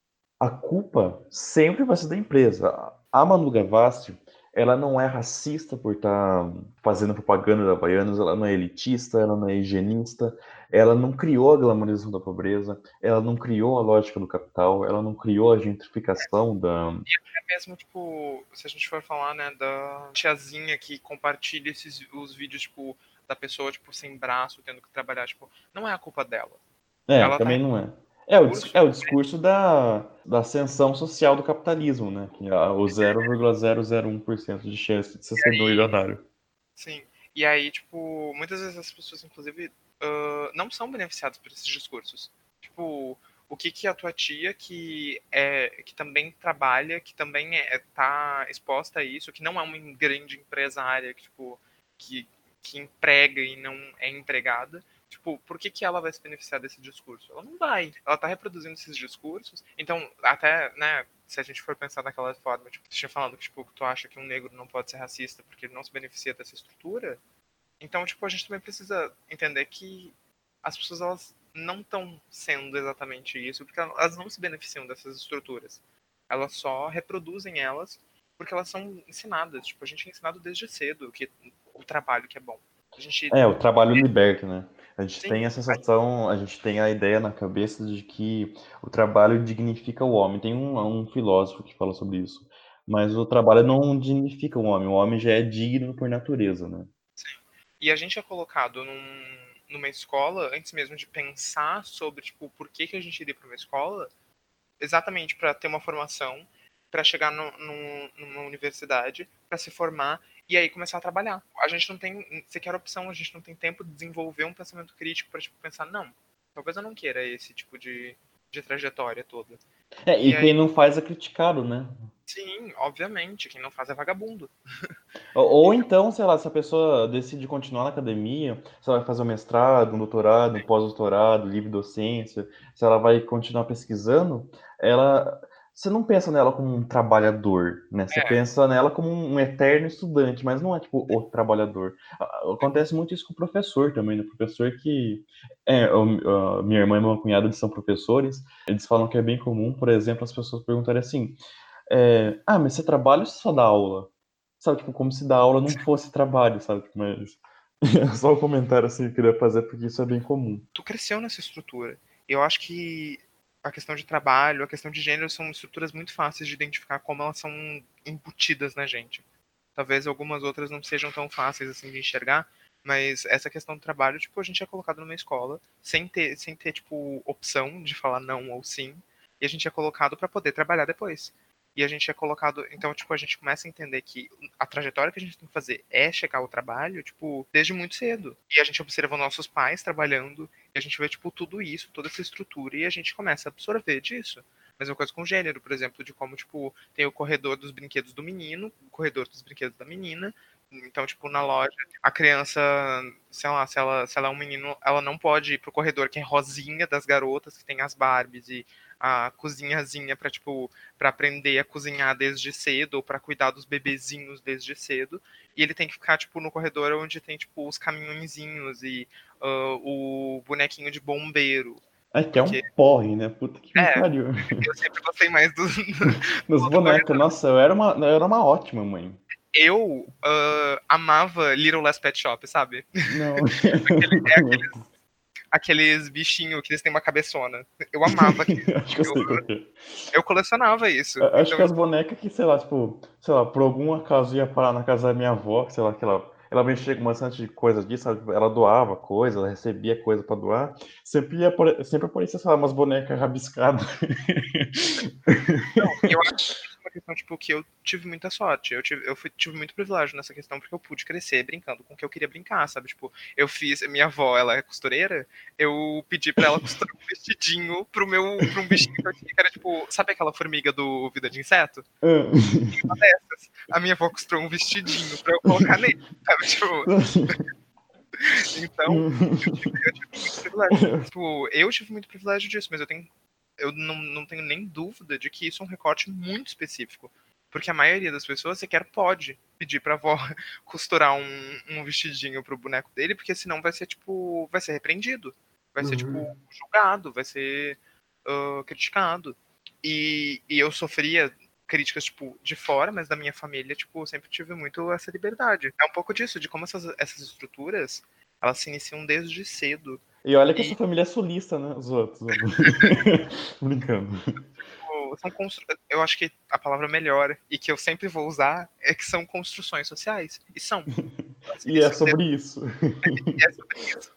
a culpa sempre vai ser da empresa. A Manu Gavassi, ela não é racista por estar fazendo propaganda da Havaianas, ela não é elitista, ela não é higienista, ela não criou a glamorização da pobreza, ela não criou a lógica do capital, ela não criou a gentrificação da... É mesmo, tipo, se a gente for falar, né, da tiazinha que compartilha esses, os vídeos, tipo, da pessoa, tipo, sem braço, tendo que trabalhar, tipo, não é a culpa dela. É, Ela tá também não é. É o, dis- recurso, é o discurso da, da ascensão social do capitalismo, né? Que é o zero vírgula zero zero um por cento de chance de você ser milionário. sim. E aí, tipo, muitas vezes as pessoas, inclusive, ah, não são beneficiadas por esses discursos. Tipo, o que que a tua tia, que é que também trabalha, que também é, tá exposta a isso, que não é uma grande empresária, que, tipo, que, que emprega e não é empregada, tipo, por que que ela vai se beneficiar desse discurso? Ela não vai. Ela tá reproduzindo esses discursos, então, até, né, se a gente for pensar daquela forma, tipo, você tinha falado que, tipo, tu acha que um negro não pode ser racista porque ele não se beneficia dessa estrutura, então, tipo, a gente também precisa entender que as pessoas, elas não estão sendo exatamente isso, porque elas não se beneficiam dessas estruturas. Elas só reproduzem elas porque elas são ensinadas. Tipo, a gente é ensinado desde cedo que o trabalho que é bom. A gente, É, o trabalho liberta, né? A gente sim, tem a sensação, a gente tem a ideia na cabeça de que o trabalho dignifica o homem. Tem um, um filósofo que fala sobre isso. Mas o trabalho não dignifica o homem. O homem já é digno por natureza, né? e a gente é colocado num, numa escola, antes mesmo de pensar sobre, tipo, por que, que a gente iria para uma escola, exatamente para ter uma formação, para chegar no, no, numa universidade, para se formar e aí começar a trabalhar. A gente não tem sequer opção, a gente não tem tempo de desenvolver um pensamento crítico para tipo, pensar, não, talvez eu não queira esse tipo de, de trajetória toda. É, e E aí, quem não faz é criticado, né? sim, obviamente, quem não faz é vagabundo. Ou, ou Então, então, sei lá, se a pessoa decide continuar na academia, se ela vai fazer um mestrado, um doutorado, um pós-doutorado, livre docência, se ela vai continuar pesquisando, ela, você não pensa nela como um trabalhador, né? Você é, pensa nela como um eterno estudante, mas não é tipo o trabalhador. A- Acontece muito isso com o professor também, né? O professor que é, o- a minha irmã e meu cunhado eles são professores, eles falam que é bem comum, por exemplo, as pessoas perguntarem assim: é, ah, mas você trabalha ou você só dá aula? Sabe, tipo, como se dar aula não fosse trabalho, sabe? Tipo, mas é só um comentário assim que eu queria fazer, porque isso é bem comum. tu cresceu nessa estrutura. Eu acho que a questão de trabalho, a questão de gênero são estruturas muito fáceis de identificar como elas são embutidas na gente. Talvez algumas outras não sejam tão fáceis assim de enxergar, mas essa questão do trabalho, tipo, a gente é colocado numa escola sem ter, sem ter tipo opção de falar não ou sim, e a gente é colocado para poder trabalhar depois. E a gente é colocado, então, tipo, a gente começa a entender que a trajetória que a gente tem que fazer é chegar ao trabalho, tipo, desde muito cedo. E a gente observa nossos pais trabalhando, e a gente vê, tipo, tudo isso, toda essa estrutura, e a gente começa a absorver disso. Mesma coisa com gênero, por exemplo, de como, tipo, tem o corredor dos brinquedos do menino, o corredor dos brinquedos da menina. Então, tipo, na loja, a criança, sei lá, se ela, se ela é um menino, ela não pode ir pro corredor que é rosinha das garotas, que tem as Barbies e a cozinhazinha pra, tipo, pra aprender a cozinhar desde cedo, ou pra cuidar dos bebezinhos desde cedo. E ele tem que ficar, tipo, no corredor onde tem, tipo, os caminhõezinhos e uh, o bonequinho de bombeiro. Aqui é um Porque, porre, né? Puta que me é, pariu. eu sempre gostei mais do, Nas do, do bonecas, corredor. nossa, eu era uma, eu era uma ótima mãe. Eu uh, amava Little Last Pet Shop, sabe? Não. É aqueles, aqueles bichinhos que eles têm uma cabeçona. Eu amava aquilo. Acho que eu Eu, sei qual que é. eu colecionava isso. A- Acho que Então, as bonecas que, sei lá, tipo, sei lá, por algum acaso ia parar na casa da minha avó, que, sei lá, que ela, ela mexia com bastante de coisas disso, sabe? Tipo, ela doava coisa, ela recebia coisa pra doar. Sempre ia, apare- sempre aparecia, sei lá, umas bonecas rabiscadas. não, e eu acho que isso é uma questão, tipo, que eu tive muita sorte. Eu tive, eu fui, tive muito privilégio nessa questão, porque eu pude crescer brincando com o que eu queria brincar, sabe? Tipo, eu fiz, minha avó, ela é costureira, eu pedi pra ela costurar um vestidinho pro meu, pra um bichinho que eu tinha, que era, tipo, sabe aquela formiga do Vida de Inseto? Uma dessas. A minha avó costurou um vestidinho pra eu colocar nele, sabe? Tipo, então, eu tive, eu tive muito privilégio. Tipo, eu tive muito privilégio disso, mas eu tenho, eu não, não tenho nem dúvida de que isso é um recorte muito específico. Porque a maioria das pessoas sequer pode pedir pra avó costurar um, um vestidinho pro boneco dele, porque senão vai ser, tipo, vai ser repreendido. Vai ser, tipo, julgado, vai ser uh, criticado. E, e eu sofria críticas, tipo, de fora, mas da minha família, tipo, eu sempre tive muito essa liberdade. É um pouco disso, de como essas, essas estruturas, elas se iniciam desde cedo. E olha que a E sua família é sulista, né? Os outros. Brincando. tipo, são constru... eu acho que a palavra melhor e que eu sempre vou usar é que são construções sociais. E são. Elas se E é iniciam desde, sobre isso. é sobre isso.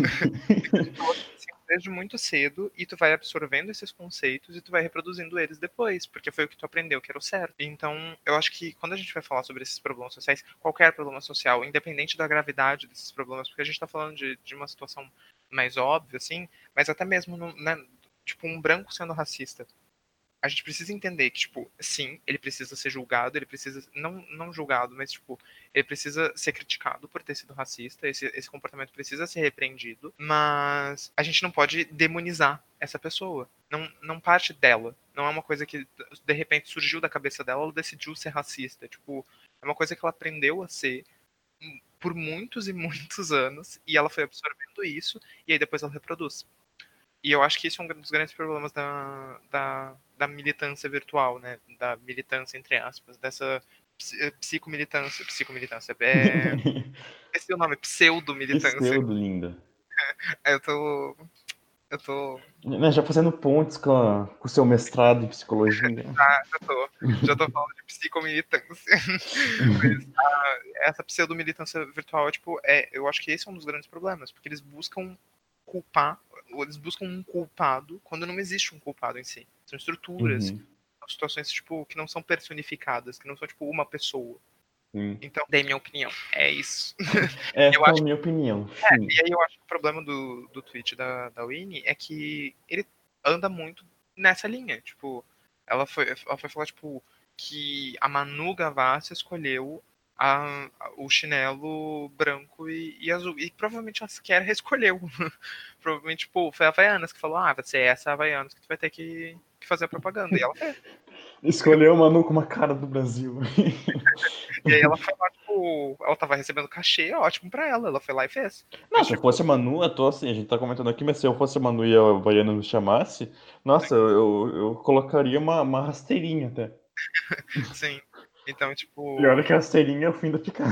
Elas se iniciam desde muito cedo e tu vai absorvendo esses conceitos e tu vai reproduzindo eles depois, porque foi o que tu aprendeu que era o certo. Então, eu acho que quando a gente vai falar sobre esses problemas sociais, qualquer problema social, independente da gravidade desses problemas, porque a gente tá falando de, de uma situação mais óbvia, assim, mas até mesmo, no, né, tipo, um branco sendo racista, a gente precisa entender que, tipo, sim, ele precisa ser julgado, ele precisa, não, não julgado, mas, tipo, ele precisa ser criticado por ter sido racista, esse, esse comportamento precisa ser repreendido, mas a gente não pode demonizar essa pessoa. Não, não parte dela. Não é uma coisa que, de repente, surgiu da cabeça dela, ela decidiu ser racista. Tipo, é uma coisa que ela aprendeu a ser por muitos e muitos anos, e ela foi absorvendo isso, e aí depois ela reproduz. E eu acho que isso é um dos grandes problemas da, da, da militância virtual, né? Da militância, entre aspas, dessa psicomilitância. Psicomilitância. É, esse é o nome, pseudo-militância. Pseudo, linda. Eu tô. Eu tô. Né, já fazendo pontes com, a- com o seu mestrado em psicologia. Ah, já tô. Já tô falando de psicomilitância. Mas ah, essa pseudo-militância virtual, tipo, é, eu acho que esse é um dos grandes problemas, porque eles buscam culpar, ou eles buscam um culpado quando não existe um culpado em si. São estruturas, Uhum, são situações tipo que não são personificadas, que não são tipo uma pessoa. sim. Então, dei minha opinião. É isso. Eu Esta é a acho, minha opinião. e Fim. aí eu acho que o problema do, do tweet da, da Winnie é que ele anda muito nessa linha, tipo, ela foi, ela foi falar, tipo, que a Manu Gavassi escolheu a, a- o chinelo branco e, e azul. E provavelmente ela sequer reescolheu. Provavelmente, tipo, foi a Havaianas que falou, ah, vai ser essa Havaianas que tu vai ter que, que fazer a propaganda. E ela fez. Escolheu o Manu com uma cara do Brasil. E aí ela foi lá, tipo, ela tava recebendo cachê, ótimo pra ela. Ela foi lá e fez. Não, Mas, se eu tipo, fosse a Manu, eu tô assim, a gente tá comentando aqui, mas se eu fosse a Manu e a Havaiana me chamasse, nossa, eu, eu, eu colocaria uma, uma rasteirinha até. sim. Então, E olha tipo. que a rasteirinha é o fim da picada.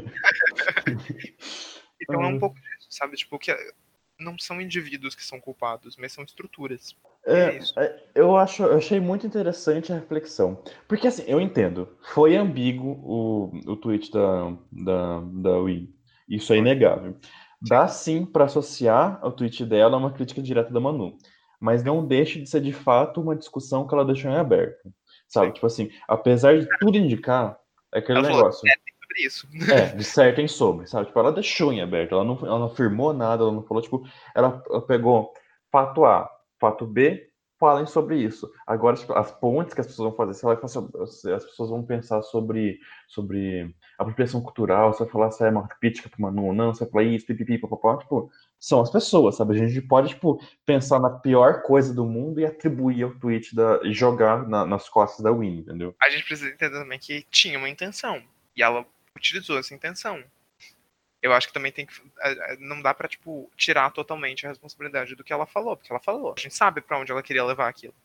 Então é um pouco disso, sabe? Tipo, que não são indivíduos que são culpados, mas são estruturas. E é É, isso. é, eu acho, eu achei muito interessante a reflexão. Porque assim, eu entendo, foi ambíguo o, o tweet da, da, da Win. Isso é Foi. inegável. Sim, Dá sim para associar o tweet dela a uma crítica direta da Manu. Mas sim, não deixa de ser de fato uma discussão que ela deixou em aberto. Sabe? sim. Tipo assim, apesar de tudo indicar, é aquele Ela falou, negócio. é, tem sobre isso. É, dissertem sobre, sabe? Tipo, ela deixou em aberto, ela não, ela não afirmou nada, ela não falou, tipo, ela, ela pegou fato A, fato B, falem sobre isso. Agora, tipo, as pontes que as pessoas vão fazer, se ela vai falar, se as pessoas vão pensar sobre, sobre apropriação cultural, se vai falar se é uma crítica pro Manu ou não, se vai falar isso, pipipi, papapá, tipo, são as pessoas, sabe? A gente pode, tipo, pensar na pior coisa do mundo e atribuir ao tweet da, e jogar na- nas costas da Winnie, entendeu? A gente precisa entender também que tinha uma intenção. E ela utilizou essa intenção. Eu acho que também tem que. Não dá pra, tipo, tirar totalmente a responsabilidade do que ela falou, porque ela falou. A gente sabe pra onde ela queria levar aquilo.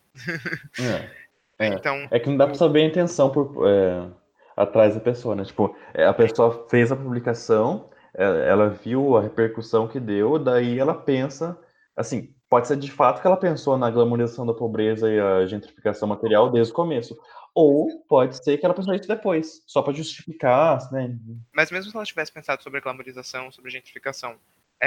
É. É, Então, é que não dá pra o- saber a intenção por, é, atrás da pessoa, né? Tipo, é, a pessoa fez a publicação, é, ela viu a repercussão que deu, daí ela pensa, assim, pode ser de fato que ela pensou na glamorização da pobreza e a gentrificação material desde o começo, ou pode ser que ela pensou isso depois, só pra justificar, né? mas mesmo se ela tivesse pensado sobre a glamorização, sobre gentrificação,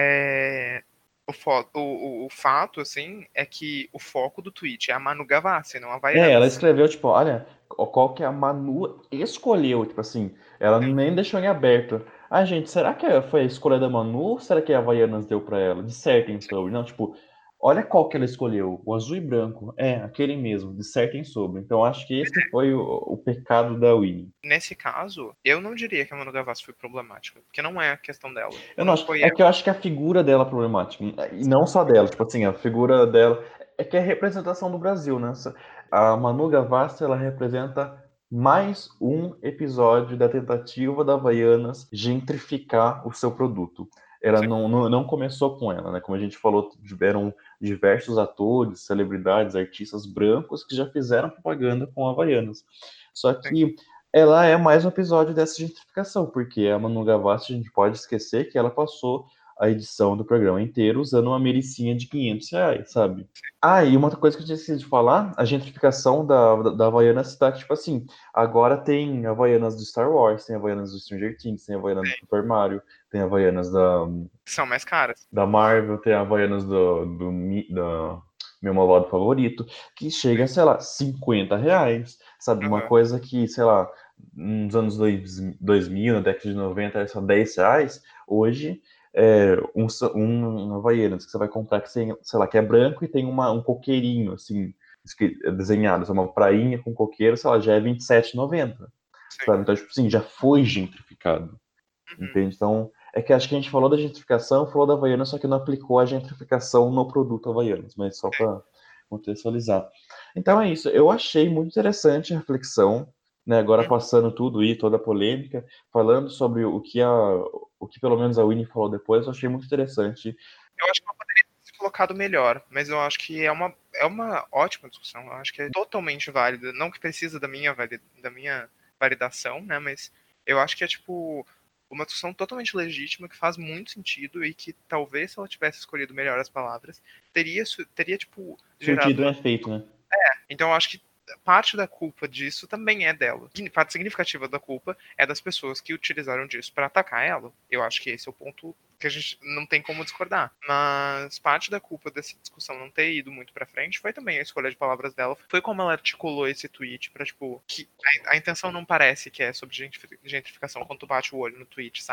é, o, fo- o, o- o fato, assim, é que o foco do tweet é a Manu Gavassi, não a É, ela Havaianas. escreveu, tipo, olha, qual que a Manu escolheu, tipo assim, ela Sim. nem deixou em aberto. Ah, gente, será que foi a escolha da Manu ou será que a Havaianas deu pra ela? Dissertem sobre. Não, tipo, olha qual que ela escolheu, o azul e branco. É, aquele mesmo, dissertem sobre. Então, acho que esse foi o, o pecado da Winnie. Nesse caso, eu não diria que a Manu Gavassi foi problemática, porque não é a questão dela. Eu não Não acho. foi É ela. que eu acho que a figura dela é problemática. E não só dela, tipo assim, a figura dela. É que é a representação do Brasil, né? A Manu Gavassi, ela representa mais um episódio da tentativa da Havaianas gentrificar o seu produto. Ela Sim, não, não, não começou com ela, né? Como a gente falou, tiveram diversos atores, celebridades, artistas brancos que já fizeram propaganda com a Havaianas. Só sim. que ela é mais um episódio dessa gentrificação, porque a Manu Gavassi, a gente pode esquecer que ela passou a edição do programa inteiro usando uma mericinha de quinhentos reais, sabe? Ah, e uma outra coisa que eu tinha esquecido de falar, a gentrificação da, da, da Havaianas está que, tipo assim, agora tem Havaianas do Star Wars, tem Havaianas do Stranger Things, tem Havaianas do Super Mario, tem Havaianas da, São mais caras. da Marvel, tem Havaianas do, do, Mi- da meu malvado favorito, que chega, sei lá, cinquenta reais, sabe? Uma Aham. coisa que, sei lá, nos anos dois dois mil, na década de noventa, era só dez reais, hoje é um, sa- um Havaianas que você vai comprar que, tem, sei lá, que é branco e tem uma, um coqueirinho, assim, escri- desenhado, sabe? Uma prainha com coqueiro, sei lá, já é vinte e sete reais e noventa centavos, Sim. sabe? Então, tipo assim, já foi gentrificado. Uhum. Entende? Então, é que acho que a gente falou da gentrificação, falou da Havaianas, só que não aplicou a gentrificação no produto Havaianas, mas só para contextualizar. Então é isso. Eu achei muito interessante a reflexão, né? Agora Uhum. passando tudo aí, toda a polêmica, falando sobre o que a, o que pelo menos a Winnie falou depois, eu achei muito interessante. Eu acho que ela poderia ter se colocado melhor, mas eu acho que é uma, é uma ótima discussão. Eu acho que é totalmente válida. Não que precisa da minha, valida, da minha validação, né? Mas eu acho que é, tipo, uma discussão totalmente legítima, que faz muito sentido e que talvez se ela tivesse escolhido melhor as palavras, teria, su- teria tipo, gerado Surtido um uma. efeito, né? Então eu acho que parte da culpa disso também é dela. Parte significativa da culpa é das pessoas que utilizaram disso para atacar ela. Eu acho que esse é o ponto que a gente não tem como discordar. Mas parte da culpa dessa discussão não ter ido muito pra frente foi também a escolha de palavras dela. Foi como ela articulou esse tweet pra, tipo, que a, a intenção não parece que é sobre gentrificação quando tu bate o olho no tweet, sabe?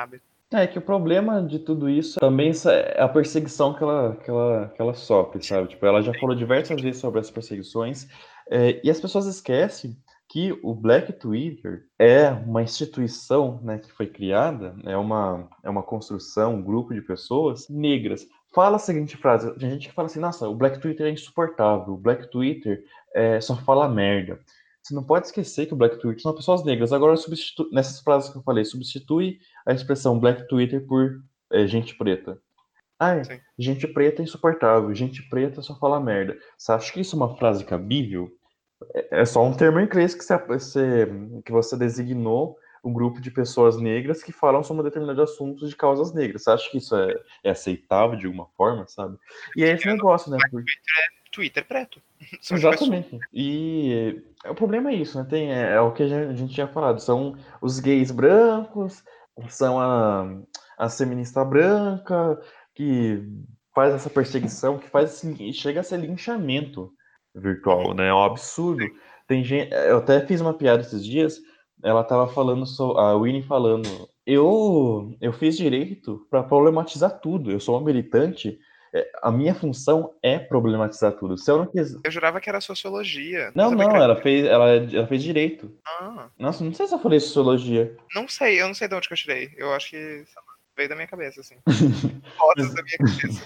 É que o problema de tudo isso também é a perseguição que ela, que ela, que ela sofre, sabe? Tipo, ela já falou diversas vezes sobre as perseguições, é, e as pessoas esquecem que o Black Twitter é uma instituição, né, que foi criada, é uma, é uma construção, um grupo de pessoas negras. Fala a seguinte frase, tem gente que fala assim, nossa, o Black Twitter é insuportável, o Black Twitter é, só fala merda. Você não pode esquecer que o Black Twitter são pessoas negras. Agora, substitu... nessas frases que eu falei, substitui a expressão Black Twitter por é, gente preta. Ah, é, Sim. gente preta é insuportável, gente preta só fala merda. Você acha que isso é uma frase cabível? É, é só um termo em inglês que você, que você designou um grupo de pessoas negras que falam sobre um determinado assunto de causas negras. Você acha que isso é, é aceitável de alguma forma, sabe? E é esse negócio, né? Porque Twitter preto. São de pessoas. exatamente. E é, o problema é isso, né? Tem, é, é o que a gente, a gente tinha falado. São os gays brancos, são a, a feminista branca, que faz essa perseguição, que faz esse, chega a ser linchamento virtual, né? É um absurdo. Tem gente, eu até fiz uma piada esses dias, ela tava falando, so, a Winnie falando, eu, eu fiz direito para problematizar tudo, eu sou uma militante, é, a minha função é problematizar tudo. Se eu não quiser. Eu jurava que era sociologia. Não Não, sabia que não, era. ela fez, ela, ela fez direito. Ah, Nossa, não sei se eu falei sociologia. não sei, eu não sei de onde que eu tirei. Eu acho que sei lá, veio da minha cabeça, assim. Vozes Mas, da minha cabeça.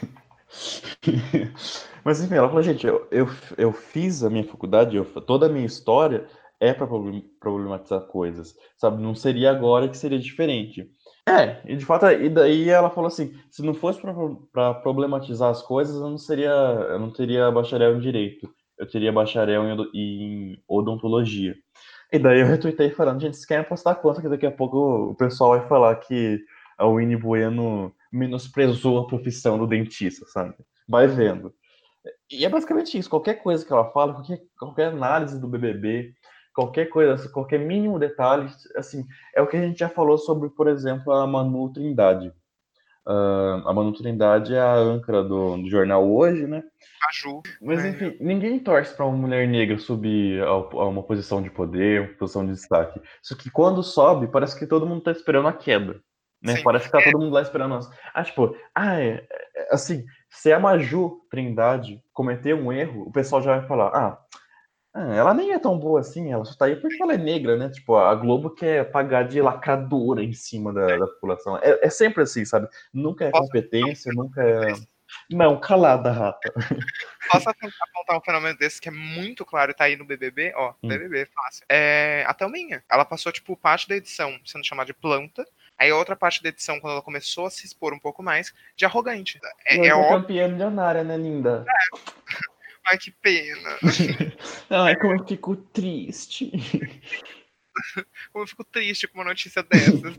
mas enfim, ela falou, gente, eu, eu, eu fiz a minha faculdade, eu, toda a minha história é para problematizar coisas, sabe? Não seria agora que seria diferente. É, e de fato, e daí ela falou assim, se não fosse para problematizar as coisas, eu não seria, eu não teria bacharel em direito, eu teria bacharel em, em odontologia. E daí eu retuitei falando, gente, vocês querem apostar quanto que daqui a pouco o pessoal vai falar que a Winnie Bueno menosprezou a profissão do dentista, sabe? Vai vendo. E é basicamente isso. Qualquer coisa que ela fala, qualquer, qualquer análise do B B B, qualquer coisa, qualquer mínimo detalhe, assim, é o que a gente já falou sobre, por exemplo, a Manu Trindade. Uh, a Manu Trindade é a âncora do, do jornal Hoje, né? A Ju. Mas Ai, enfim, ninguém torce para uma mulher negra subir a, a uma posição de poder, uma posição de destaque. Só que quando sobe, parece que todo mundo tá esperando a queda. Né? sim. Parece que tá todo mundo lá esperando nós. Ah, tipo, ah, é, é, assim, se a Maju Trindade cometer um erro, o pessoal já vai falar, ah, ah, ela nem é tão boa assim, ela só tá aí porque ela é negra, né? Tipo, a Globo quer pagar de lacradora em cima da, da população. É, é sempre assim, sabe? Nunca é Posso, competência, nunca é. Não, calada, rata. posso apontar um fenômeno desse que é muito claro e tá aí no B B B? Ó, Hum. B B B, fácil. É a Thelminha. Ela passou, tipo, parte da edição sendo chamada de planta. Aí a outra parte da edição, quando ela começou a se expor um pouco mais, de arrogante. E É, hoje é é óbvio. campeã milionária, né, linda? Ai, que pena. Ai, como eu fico triste. Como eu fico triste com uma notícia dessas.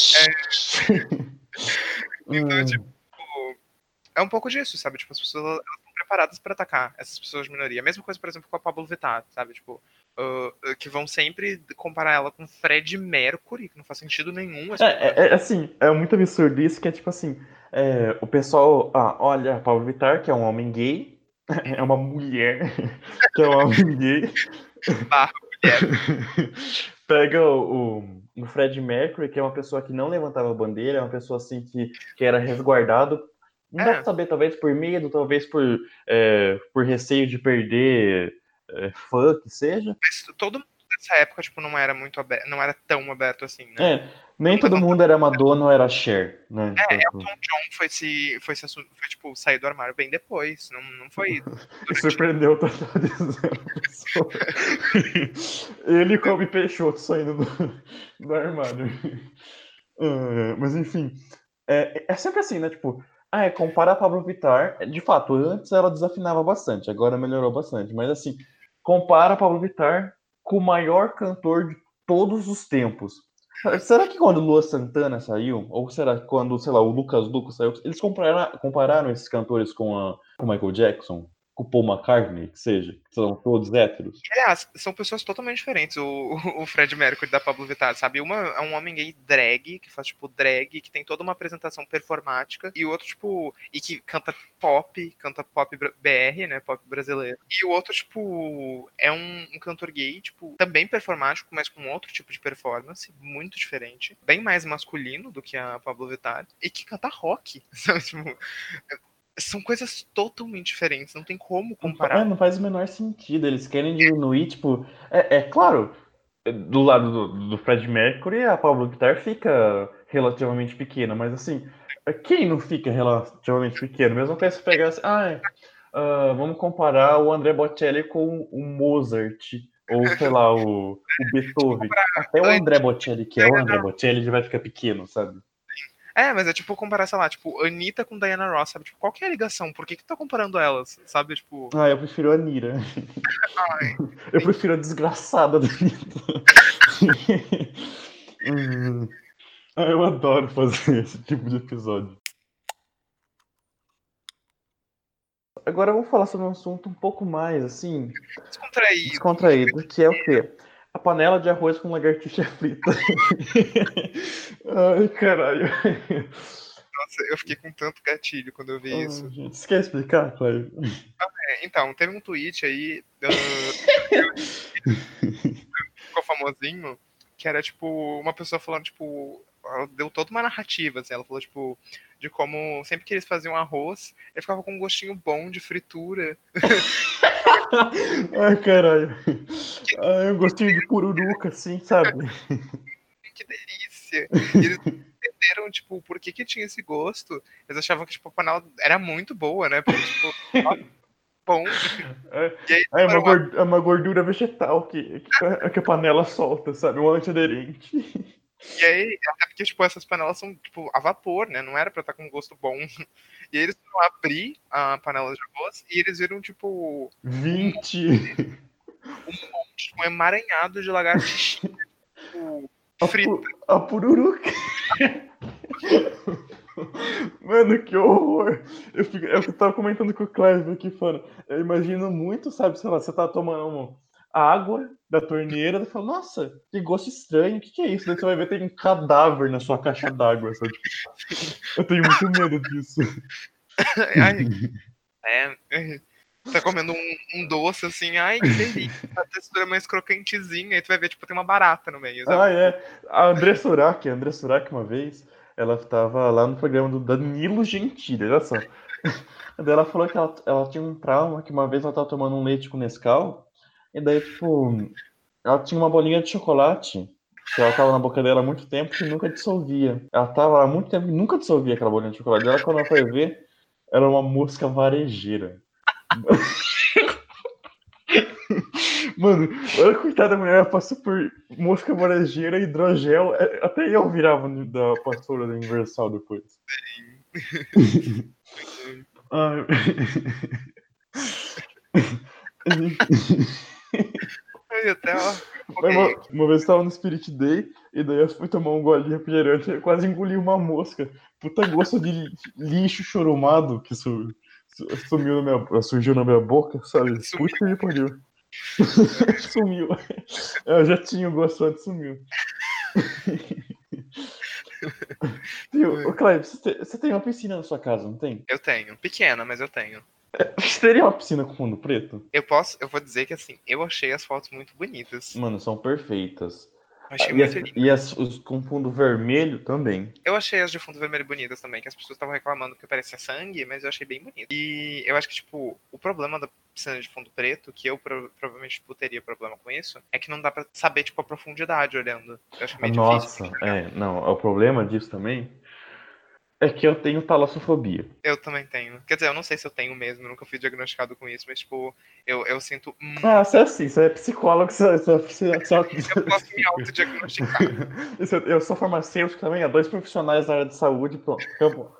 Então, tipo, Hum. é um pouco disso, sabe? Tipo, as pessoas elas estão preparadas pra atacar essas pessoas de minoria. A mesma coisa, por exemplo, com a Pablo Vittar, sabe? Tipo, uh, que vão sempre comparar ela com Fred Mercury, que não faz sentido nenhum essa É, comparação. é, é, assim, é muito absurdo isso, que é tipo assim, é, o pessoal, ah, olha, Pablo Vittar, que é um homem gay, é uma mulher, que é um homem gay, Barra mulher. pega o, o, o Fred Mercury, que é uma pessoa que não levantava bandeira, é uma pessoa assim que, que era resguardado, não dá pra É, saber, talvez por medo, talvez por, é, por receio de perder é, fã, que seja. mas todo mundo nessa época, tipo, não era muito aberto, não era tão aberto assim, né? É, nem Não todo levantava. mundo era Madonna ou era Cher, né? É, Então, tipo, Elton John foi se, foi se assu- foi, tipo, sair do armário bem depois. Não, não foi e durante. surpreendeu total dizendo a pessoa. Ele come Peixoto saindo do, do armário. Uh, mas enfim, é, é sempre assim, né? Tipo, ah, é, compara a Pablo Vittar. De fato, antes ela desafinava bastante, agora melhorou bastante. Mas assim, compara a Pablo Vittar com o maior cantor de todos os tempos. Será que quando Lua Santana saiu, ou será que quando, sei lá, o Lucas Luco saiu, eles compararam, compararam esses cantores com, a, com Michael Jackson? com o Paul McCartney, que seja, que são todos héteros. Aliás, são pessoas totalmente diferentes, o, o Fred Mercury da Pablo Vittar, sabe? Uma é um homem gay drag, que faz, tipo, drag, que tem toda uma apresentação performática, e o outro, tipo, e que canta pop, canta pop B R, né, pop brasileiro. E o outro, tipo, é um, um cantor gay, tipo, também performático, mas com outro tipo de performance, muito diferente, bem mais masculino do que a Pablo Vittar, e que canta rock, sabe? Tipo, são coisas totalmente diferentes, não tem como comparar. É, não faz o menor sentido. Eles querem diminuir, tipo. É, é claro, do lado do, do Fred Mercury, a Pablo Vittar fica relativamente pequena, mas assim, quem não fica relativamente pequeno? Mesmo que você pegasse. Ah, é, ah, vamos comparar o André Bocelli com o Mozart, ou sei lá, o, o Beethoven. Até o André Bocelli, que é o André Bocelli, ele vai ficar pequeno, sabe? É, mas é tipo comparar, sei lá, tipo, Anitta com Diana Ross, sabe? Tipo, qual que é a ligação? Por que que tu tá comparando elas, sabe? Tipo... Ah, eu prefiro a Nira. Ai, Eu prefiro a desgraçada da Anitta. Hum. Ah, eu adoro fazer esse tipo de episódio. Agora vamos falar sobre um assunto um pouco mais, assim, descontraído. descontraído, que é o quê? A panela de arroz com lagartixa frita. Ai, caralho. Nossa, eu fiquei com tanto gatilho quando eu vi Ai, isso. gente, você quer explicar, Cleio? É, então, teve um tweet aí, uh, ficou famosinho, que era, tipo, uma pessoa falando, tipo, ela deu toda uma narrativa, assim, ela falou, tipo, de como sempre que eles faziam arroz, ele ficava com um gostinho bom de fritura. Ai, caralho. Ai, um gostinho de pururuca, assim, sabe? Que delícia! E eles entenderam, tipo, por que que tinha esse gosto. Eles achavam que, tipo, a panela era muito boa, né? Porque, tipo, ó, bom. É, E aí é uma, foram lá, gordura, é uma gordura vegetal que, que, que a panela solta, sabe? Um antiaderente. e aí, até porque, tipo, essas panelas são, tipo, a vapor, né? Não era pra estar com gosto bom. E aí eles foram abrir a panela de arroz e eles viram, tipo, um, vinte. um monte, um emaranhado de lagartixinha, tipo, A, frita. pu, a pururuca. Mano, que horror! Eu, fico, eu tava comentando com o Clive aqui, falando. Eu imagino muito, sabe, sei lá, você tá tomando água da torneira e fala, nossa, que gosto estranho, o que, que é isso? Daí você vai ver, tem um cadáver na sua caixa d'água, sabe? Eu tenho muito medo disso. Ai, é, tá comendo um, um doce assim, ai, que delícia, a textura é mais crocantezinha, aí tu vai ver, tipo, tem uma barata no meio, sabe? Ah, Tipo, é. A André Surak, a André Surak, uma vez, ela tava lá no programa do Danilo Gentili, olha só. Daí ela falou que ela, ela tinha um trauma, que uma vez ela tava tomando um leite com Nescau, e daí, tipo, ela tinha uma bolinha de chocolate, que ela tava na boca dela há muito tempo, que nunca dissolvia. Ela tava lá há muito tempo e nunca dissolvia aquela bolinha de chocolate. Dela, quando ela foi ver, era uma mosca varejeira. Mano, olha, coitada da mulher, ela passou por mosca varejeira, hidrogel, é, até eu virava da pastora da Universal depois. Ai. ai, até, ó, Uma, foguei aqui. uma vez eu tava no Spirit Day, e daí eu fui tomar um gole de refrigerante e quase engoli uma mosca. Puta gosto de lixo chorumado que su, su, sumiu na minha, surgiu na minha boca, sabe? Sumiu. Puta que pariu. Sumiu. Eu já tinha o gosto antes, sumiu. Ô, Clive, você tem, você tem uma piscina na sua casa, não tem? Eu tenho, pequena, mas eu tenho. Você teria uma piscina com fundo preto? Eu posso, eu vou dizer que assim, eu achei as fotos muito bonitas. Mano, são perfeitas. Eu Ah, achei E as, muito lindo. e as os com fundo vermelho também. Eu achei as de fundo vermelho bonitas também, que as pessoas estavam reclamando que parecia sangue, mas eu achei bem bonito. E eu acho que, tipo, o problema da piscina de fundo preto, que eu pro- provavelmente tipo, teria problema com isso, é que não dá pra saber, tipo, a profundidade olhando. Eu acho Ah, meio difícil. nossa, é, não, o problema disso também é que eu tenho talassofobia. Eu também tenho. Quer dizer, eu não sei se eu tenho mesmo, nunca fui diagnosticado com isso, mas, tipo, eu, eu sinto Ah, muito. você é assim, você é psicólogo, você, você, você, você Eu posso me autodiagnosticar. Isso, eu sou farmacêutico também, há dois profissionais da área de saúde, pronto, acabou.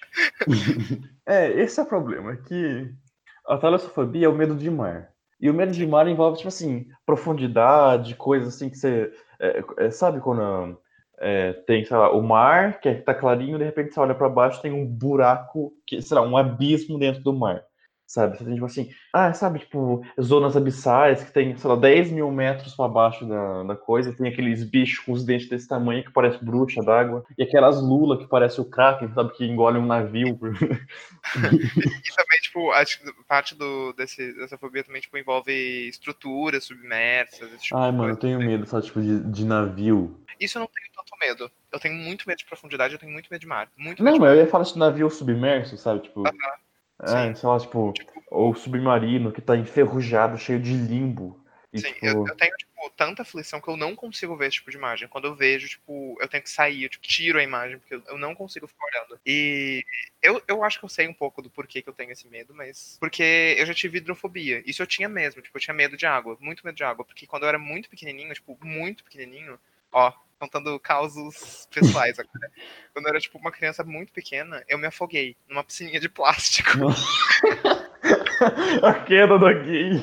É, esse é o problema, que a talassofobia é o medo de mar. E o medo de Sim. mar envolve, tipo assim, profundidade, coisas assim que você. É, é, sabe quando é, tem, sei lá, o mar, que é, tá clarinho, de repente você olha pra baixo, tem um buraco, que, sei lá, um abismo dentro do mar. sabe? Você tem, tipo assim, ah, sabe, tipo, zonas abissais que tem, sei lá, dez mil metros pra baixo da, da coisa, tem aqueles bichos com os dentes desse tamanho que parece bruxa d'água, e aquelas lulas que parece o Kraken, sabe, que engole um navio. E também, tipo, acho que parte do, desse, dessa fobia também, tipo, envolve estruturas submersas, esse tipo Ai, de mano, eu coisa. tenho medo, sabe, tipo, de, de navio. Isso eu não tenho tanto medo. Eu tenho muito medo de profundidade, eu tenho muito medo de mar. Muito medo Não, de mas eu mar. ia falar de navio submerso, sabe, tipo, Aham, ah, sim. sei lá, tipo, Tipo, ou submarino que tá enferrujado, cheio de limbo. E, sim, eu, tipo, eu tenho, tipo, tanta aflição que eu não consigo ver esse tipo de imagem. Quando eu vejo, tipo, eu tenho que sair, eu tipo, tiro a imagem, porque eu, eu não consigo ficar olhando. E eu, eu acho que eu sei um pouco do porquê que eu tenho esse medo, mas. Porque eu já tive hidrofobia. Isso eu tinha mesmo, tipo, eu tinha medo de água, muito medo de água. Porque quando eu era muito pequenininho, tipo, muito pequenininho, ó, contando causos pessoais agora. Quando eu era, tipo, uma criança muito pequena, eu me afoguei numa piscininha de plástico. a queda do gay.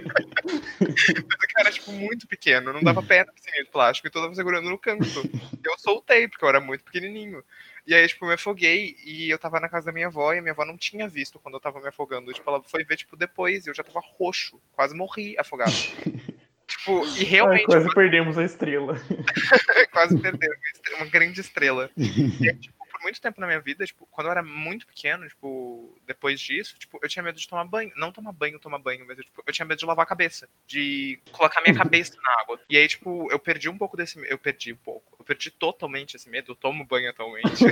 Porque eu era, tipo, muito pequeno, não dava pé na piscininha de plástico, então eu tava segurando no canto. Eu soltei, porque eu era muito pequenininho. E aí, tipo, eu me afoguei e eu tava na casa da minha avó e a minha avó não tinha visto quando eu tava me afogando. Tipo, ela foi ver, tipo, depois e eu já tava roxo, quase morri afogado. Tipo, e Ai, realmente eu quase perdemos a estrela. quase perdi uma grande estrela. E aí, tipo, por muito tempo na minha vida, tipo, quando eu era muito pequeno, tipo, depois disso, tipo, eu tinha medo de tomar banho. Não tomar banho, tomar banho, mas eu, tipo, eu tinha medo de lavar a cabeça. De colocar minha cabeça na água. E aí, tipo, eu perdi um pouco desse eu perdi um pouco. Eu perdi totalmente esse medo, eu tomo banho atualmente.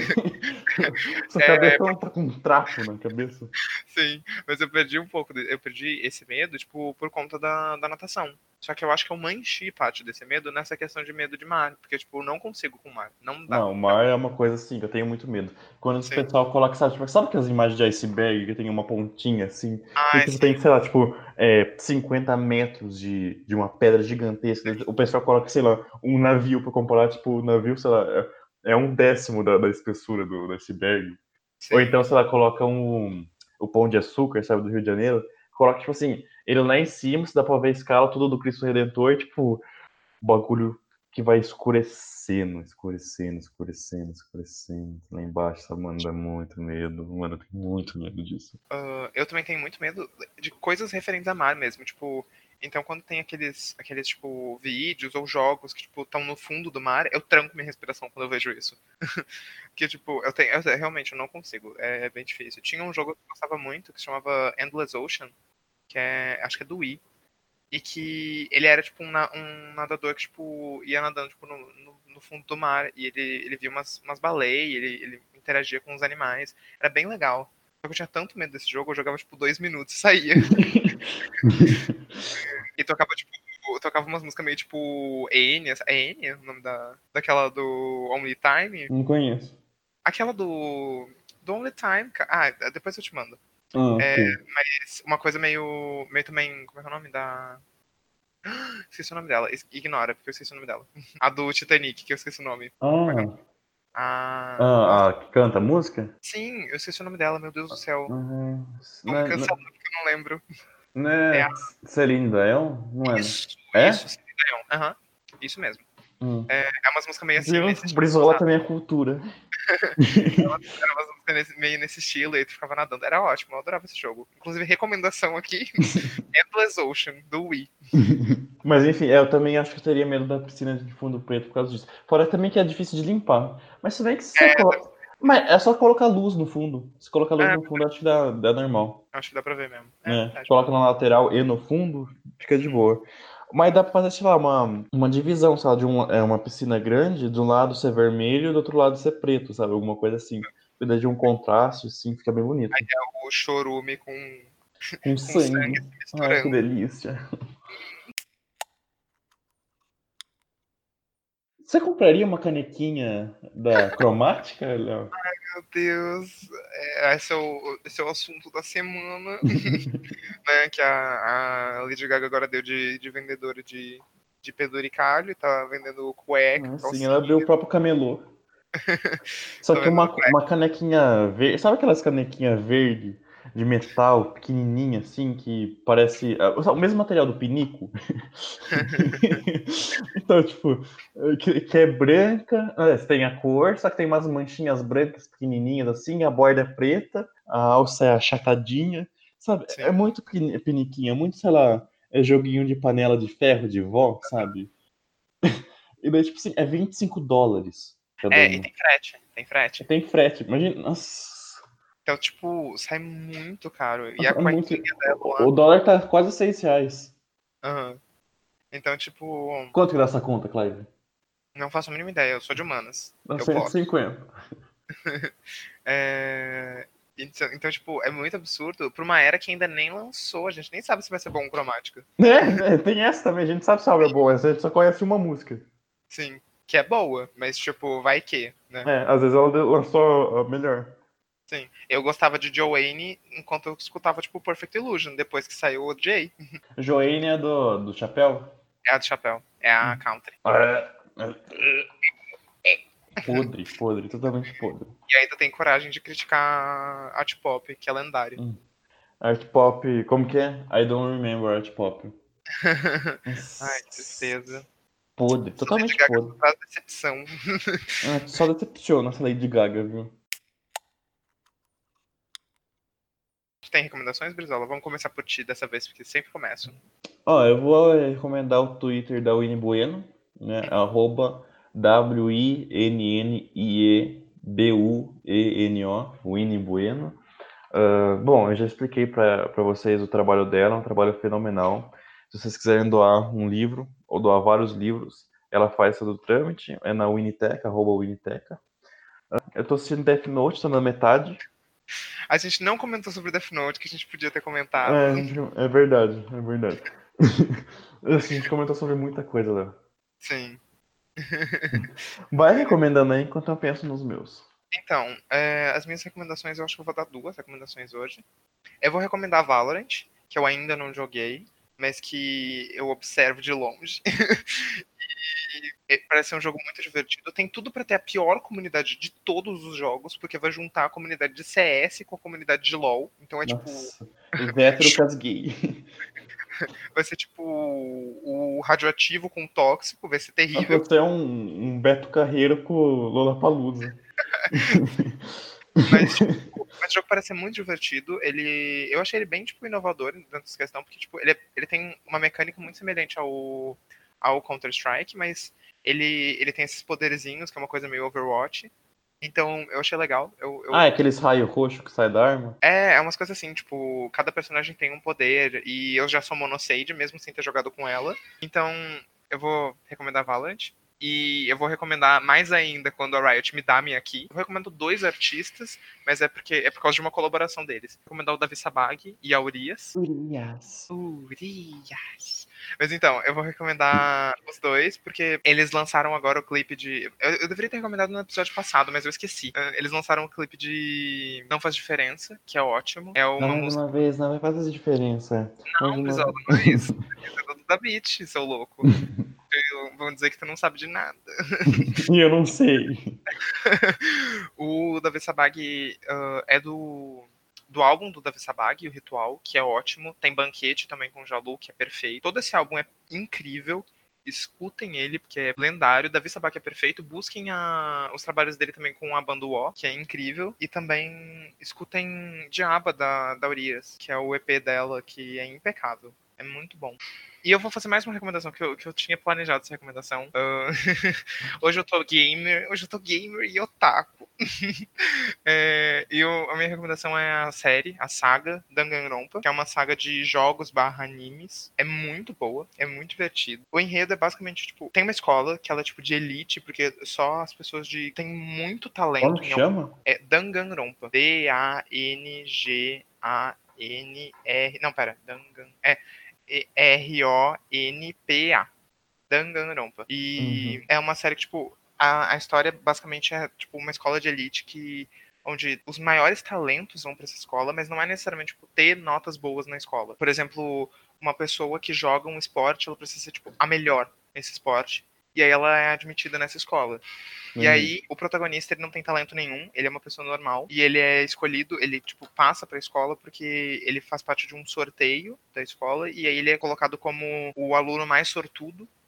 Sua É, cabeça não tá com um trapo na cabeça. sim, mas eu perdi um pouco, de- eu perdi esse medo, tipo, por conta da, da natação. Só que eu acho que eu manchi parte desse medo nessa questão de medo de mar. Porque, tipo, eu não consigo com mar. Não dá. Não, o mar é uma coisa assim que eu tenho muito medo. Quando o Sim. pessoal coloca, sabe, tipo, sabe aquelas imagens de iceberg que tem uma pontinha assim? E Ai, tipo, sim. tem, sei lá, tipo, é, cinquenta metros de, de uma pedra gigantesca. O pessoal coloca, sei lá, um navio pra comparar, tipo, o navio, sei lá, é, é um décimo da, da espessura do, do iceberg. Ou Sim. então, sei lá, coloca um, o Pão de Açúcar, sabe, do Rio de Janeiro. Coloca, tipo assim, ele lá em cima, se dá pra ver a escala, tudo do Cristo Redentor, tipo, bagulho que vai escurecendo, escurecendo, escurecendo, escurecendo. Lá embaixo, sabe, mano, dá muito medo. Mano, eu tenho muito medo disso. Ah, eu também tenho muito medo de coisas referentes a mar mesmo. Tipo, então quando tem aqueles, aqueles tipo, vídeos ou jogos que, tipo, estão no fundo do mar, eu tranco minha respiração quando eu vejo isso. Que, tipo, eu tenho, eu, realmente, eu não consigo. É, é bem difícil. Tinha um jogo que eu gostava muito que se chamava Endless Ocean, que é, acho que é do Wii. E que ele era, tipo, um, na- um nadador que, tipo, ia nadando, tipo, no, no, no fundo do mar. E ele, ele via umas, umas baleias, ele, ele interagia com os animais. Era bem legal. Só que eu tinha tanto medo desse jogo, eu jogava, tipo, dois minutos e saía. E tocava, tipo, tocava umas músicas meio, tipo, Enya. É Enya o nome da, daquela do Only Time? Não conheço. Aquela do, do Only Time, ca- ah, depois eu te mando. Ah, ok. É, mas uma coisa meio, meio também, como é que é o nome da... Esqueci o nome dela. Es- Ignora, porque eu esqueci o nome dela. A do Titanic, que eu esqueci o nome. Como é que é o nome? Ah, Ah, nossa, ah, a que canta a música? sim, eu esqueci o nome dela, meu Deus do céu. Uhum. Tô Não me é, não, cansando porque eu não lembro. não É a... é Celine Dion? Não é, né? Isso, isso, É? Celine Dion. Aham, isso mesmo. Hum. É, é umas músicas meio assim, nesse Por estilo, isso ela sabe? também é cultura. Era umas músicas nesse- meio nesse estilo, e aí tu ficava nadando. Era ótimo, eu adorava esse jogo. Inclusive, recomendação aqui, Endless Ocean, do Wii. Mas enfim, é, eu também acho que eu teria medo da piscina de fundo preto por causa disso. Fora também que é difícil de limpar. Mas se bem que se você É, coloca. Mas é só colocar luz no fundo. Se colocar luz é, no fundo, acho que dá, dá normal. acho que dá pra ver mesmo. É Né? verdade. Coloca na lateral e no fundo, fica de boa. Mas dá pra fazer, sei lá, uma, uma divisão, sabe? De um, é uma piscina grande, de um lado ser vermelho e do outro lado ser preto, sabe? Alguma coisa assim. Cuida de um contraste, assim, fica bem bonito. O chorume com, Com com sangue sangue. se Ai, que misturando. delícia. Você compraria uma canequinha da cromática, Léo? Meu Deus, é, esse, é o, esse é o assunto da semana, né? Que a, a Lady Gaga agora deu de, de vendedora de, de penduricalho, e tá vendendo cueca, Ah, sim, ela abriu o calcinha, próprio camelô. Só tá que vendendo uma, cueca. uma canequinha verde. Sabe aquelas canequinhas verde de metal, pequenininha, assim, que parece. ah, O mesmo material do pinico? Então, tipo, que, que é branca. ah, Tem a cor, só que tem umas manchinhas brancas pequenininhas assim, a borda é preta, a alça é achatadinha. sabe? Sim. É muito pini- piniquinho, é muito, sei lá, é joguinho de panela de ferro de vó, sabe? E daí, tipo assim, é vinte e cinco dólares cada É, e uma. tem frete, tem E frete. tem frete, imagina, nossa, Então, tipo, sai muito caro. E a é muito. cuequinha dela O, lá. o dólar tá quase seis reais. Aham. Então, tipo, Quanto que dá essa conta, Clive? não faço a mínima ideia, eu sou de humanas. Dá Eu cento e posso. cinquenta. É... Então, então, tipo, é muito absurdo pra uma era que ainda nem lançou. A gente nem sabe se vai ser bom cromática. É, é, tem essa também, a gente sabe se a obra é boa, a gente só conhece uma música. Sim, que é boa, mas, tipo, vai que, né? É, às vezes ela de- lançou a melhor. Sim. Eu gostava de Joanne enquanto eu escutava, tipo, Perfect Illusion. Depois que saiu, eu odiei. Joanne é do, do chapéu? É a do chapéu. É a country. É, é, podre, podre, totalmente podre. E ainda tem coragem de criticar art pop, que é lendário. Hum. Art pop, como que é? I don't remember art pop. Ai, que Nossa, tristeza. podre, Essa Lady totalmente Gaga podre. só traz decepção. Ah, só decepciona essa Lady Gaga, viu? Tem recomendações, Brizola? Vamos começar por ti dessa vez, porque sempre começo. Ó, eu vou recomendar o Twitter da Winnie Bueno, né? Arroba W I N N I E B U E N O, Winnie Bueno. Uh, bom, eu já expliquei para vocês o trabalho dela, é um trabalho fenomenal. Se vocês quiserem doar um livro, ou doar vários livros, ela faz todo o trâmite, é na Winiteca, arroba Winiteca. Uh, eu tô assistindo Death Note, tô na metade. A gente não comentou sobre Death Note, que a gente podia ter comentado. É, é verdade, é verdade. Assim, a gente comentou sobre muita coisa, Léo. Sim. Vai recomendando aí enquanto eu penso nos meus. Então, é, as minhas recomendações, eu acho que eu vou dar duas recomendações hoje. Eu vou recomendar Valorant, que eu ainda não joguei, mas que eu observo de longe. E parece ser um jogo muito divertido. Tem tudo pra ter a pior comunidade de todos os jogos, porque vai juntar a comunidade de C S com a comunidade de LoL. Então é tipo. Nossa, Vétero Casguei. Vai ser tipo o radioativo com o tóxico, vai ser terrível. Você é um, um Beto Carreiro com Lollapalooza. Mas, tipo, mas o jogo parece ser muito divertido. Ele, eu achei ele bem tipo inovador dentro dessa questão, porque tipo, ele, é- ele tem uma mecânica muito semelhante ao, ao Counter-Strike, mas ele, ele tem esses poderzinhos, que é uma coisa meio Overwatch. Então, eu achei legal. Eu, Ah, é eu, aqueles raios roxos que sai da arma? é, é umas coisas assim, tipo, cada personagem tem um poder, e eu já sou Monosage, mesmo sem ter jogado com ela. Então, eu vou recomendar Valorant. E eu vou recomendar mais ainda quando a Riot me dá a minha aqui. Eu recomendo dois artistas, mas é porque é por causa de uma colaboração deles. Vou recomendar o Davi Sabag e a Urias. Urias. Urias. Mas então, eu vou recomendar os dois, porque eles lançaram agora o clipe de. Eu, eu deveria ter recomendado no episódio passado, mas eu esqueci. Uh, Eles lançaram o clipe de Não Faz Diferença, que é ótimo. É Não, uma mais música. uma vez, não vai fazer diferença. Mais Não, uma Brizola, vez. não é isso. É do da Beat, seu louco. Vão dizer que tu não sabe de nada. E eu não sei. O Davi Sabag uh, é do, do álbum do Davi Sabag, o Ritual, que é ótimo. Tem Banquete também com o Jalu, que é perfeito. Todo esse álbum é incrível. Escutem ele, porque é lendário. Davi Sabag é perfeito. Busquem a, os trabalhos dele também com a banda O, que é incrível. E também escutem Diaba, da, da Urias, que é o E P dela, que é impecável. É muito bom. E eu vou fazer mais uma recomendação, que eu, que eu tinha planejado essa recomendação. Uh, hoje eu tô gamer, hoje eu tô gamer e otaku. É, e eu, a minha recomendação é a série, a saga Danganronpa, que é uma saga de jogos barra animes. É muito boa, é muito divertido. O enredo é basicamente, tipo, tem uma escola que ela é tipo de elite, porque só as pessoas de tem muito Como talento que em algum. chama? É Danganronpa. D A N G A N R. Não, pera. Dangan. É. R O N P A. Danganronpa. E Uhum. é uma série que, tipo, a, a história basicamente é, tipo, uma escola de elite que onde os maiores talentos vão para essa escola, mas não é necessariamente tipo, ter notas boas na escola. Por exemplo, uma pessoa que joga um esporte, ela precisa ser tipo, a melhor nesse esporte. E aí ela é admitida nessa escola. E Uhum. aí, o protagonista, ele não tem talento nenhum, ele é uma pessoa normal, e ele é escolhido, ele, tipo, passa pra escola porque ele faz parte de um sorteio da escola, e aí ele é colocado como o aluno mais sortudo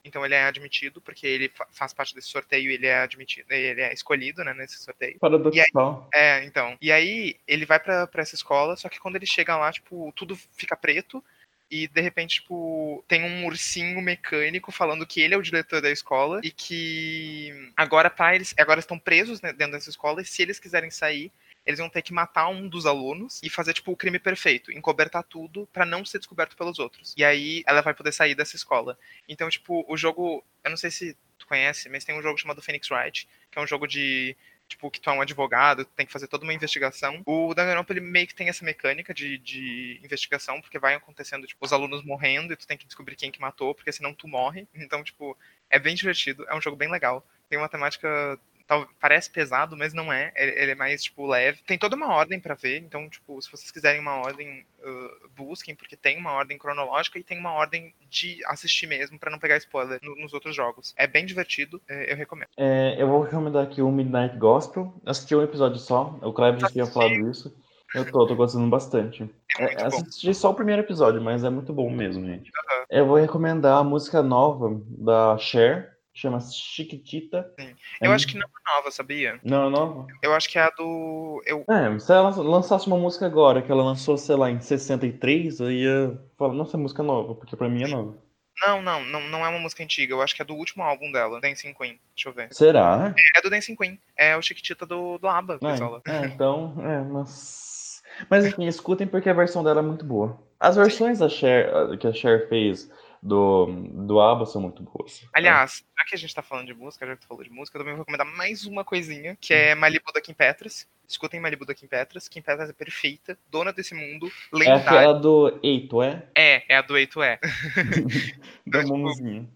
então ele é admitido, porque ele fa- faz parte desse sorteio e ele é admitido, ele é escolhido, né, nesse sorteio. E aí, Paradoxal. é, então. E aí ele vai pra, pra essa escola, só que quando ele chega lá, tipo, tudo fica preto. E de repente, tipo, tem um ursinho mecânico falando que ele é o diretor da escola e que agora para eles, agora estão presos, né, dentro dessa escola e se eles quiserem sair, eles vão ter que matar um dos alunos e fazer tipo o crime perfeito, encobertar tudo pra não ser descoberto pelos outros. E aí ela vai poder sair dessa escola. Então, tipo, o jogo, eu não sei se tu conhece, mas tem um jogo chamado Phoenix Wright, que é um jogo de tipo, que tu é um advogado, tu tem que fazer toda uma investigação. O Danganronpa, ele meio que tem essa mecânica de, de investigação, porque vai acontecendo, tipo, os alunos morrendo e tu tem que descobrir quem que matou, porque senão tu morre. Então, tipo, é bem divertido, é um jogo bem legal. Tem uma temática, tal, parece pesado, mas não é. Ele, ele é mais, tipo, leve. Tem toda uma ordem pra ver, então, tipo, se vocês quiserem uma ordem, uh, busquem, porque tem uma ordem cronológica e tem uma ordem de assistir mesmo, pra não pegar spoiler no, nos outros jogos. É bem divertido, é, eu recomendo. É, eu vou recomendar aqui o Midnight Gospel. Assisti um episódio só, o Clive já tinha falado isso. Eu tô, tô gostando bastante. É muito É, bom. assisti só o primeiro episódio, mas é muito bom mesmo, gente. Uhum. Eu vou recomendar a música nova da Cher, chama Chiquitita. Sim. É Eu acho muito... que não é nova, sabia? Não, é nova? Eu acho que é a do. Eu... É, se ela lançasse uma música agora, que ela lançou, sei lá, em sessenta e três, eu ia falar, nossa, é música nova, porque pra mim é nova. Não, não, não, não é uma música antiga. Eu acho que é do último álbum dela, Dancing Queen. Deixa eu ver. Será? É do Dancing Queen. É o Chiquitita do, do ABBA, É, Brizola. é, então, é, mas... Mas enfim, escutem porque a versão dela é muito boa. As versões da Cher, que a Cher fez do, do ABBA são muito boas. Tá? Aliás, já que a gente tá falando de música, já que tu falou de música, eu também vou recomendar mais uma coisinha, que é Malibu da Kim Petras. Escutem Malibu da Kim Petras. Kim Petras é perfeita, dona desse mundo, É lendária. aquela do Eito, é? É, é a do Eito É. Da Então, tipo, mãozinha.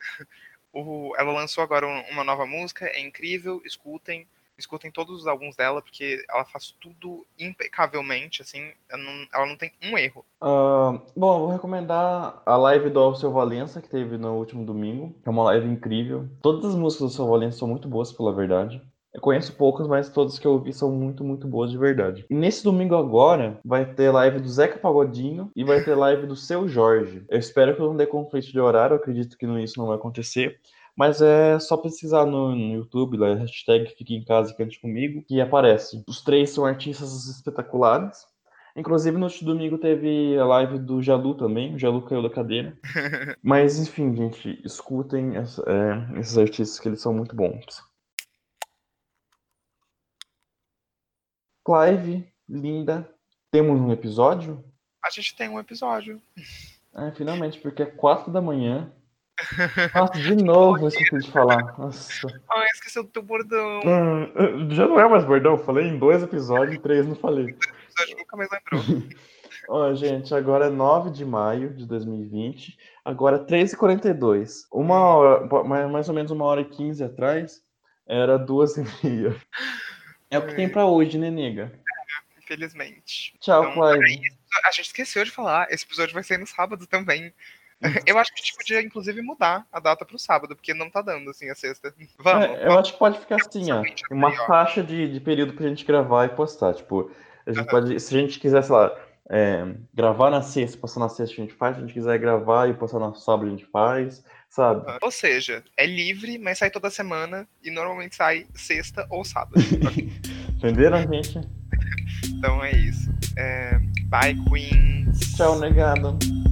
o, ela lançou agora um- uma nova música, é incrível, escutem. Escutem todos os álbuns dela, porque ela faz tudo impecavelmente, assim, ela não, ela não tem um erro. Ah, bom, eu vou recomendar a live do Alceu Valença, que teve no último domingo. É uma live incrível. Todas as músicas do Alceu Valença são muito boas, pela verdade. Eu conheço poucas, mas todas que eu ouvi são muito, muito boas de verdade. E nesse domingo agora, vai ter live do Zeca Pagodinho e vai ter live do Seu Jorge. Eu espero que eu não dê conflito de horário, eu acredito que isso não vai acontecer. Mas é só pesquisar no, no YouTube, lá, hashtag Fique em Casa e Cante Comigo, que aparece. Os três são artistas espetaculares. Inclusive, no último domingo teve a live do Jalu também. O Jalu caiu da cadeira. Mas, enfim, gente, escutem essa- é, esses artistas que eles são muito bons. Clive, linda, temos um episódio? A gente tem um episódio. Ah, finalmente, porque é quatro da manhã. Nossa, de novo isso que eu de falar. Nossa. Ah, esqueceu do teu bordão. Hum, já não é mais bordão, eu falei em dois episódios e três não falei. O episódio nunca mais lembrou. Ó, gente, agora é nove de maio de dois mil e vinte. Agora três e quarenta e dois. Uma hora, mais mais ou menos uma hora e quinze atrás, era duas e meia. É o que tem pra hoje, né, nega? Infelizmente. Tchau, Então, Clive. a gente esqueceu de falar, esse episódio vai sair no sábado também. Eu acho que a gente podia, inclusive, mudar a data pro sábado, porque não tá dando, assim, a sexta. Vamos. É, eu vamos. acho que pode ficar assim, ó. Uma faixa de, de período pra gente gravar e postar. Tipo, a gente Aham. pode, se a gente quiser, sei lá, é, gravar na sexta, postar na sexta, a gente faz. Se a gente quiser gravar e postar na sábado, a gente faz, sabe? Ou seja, é livre, mas sai toda semana e normalmente sai sexta ou sábado. Ok? Entenderam, gente? Então é isso. É, bye, Queens. Tchau, negado.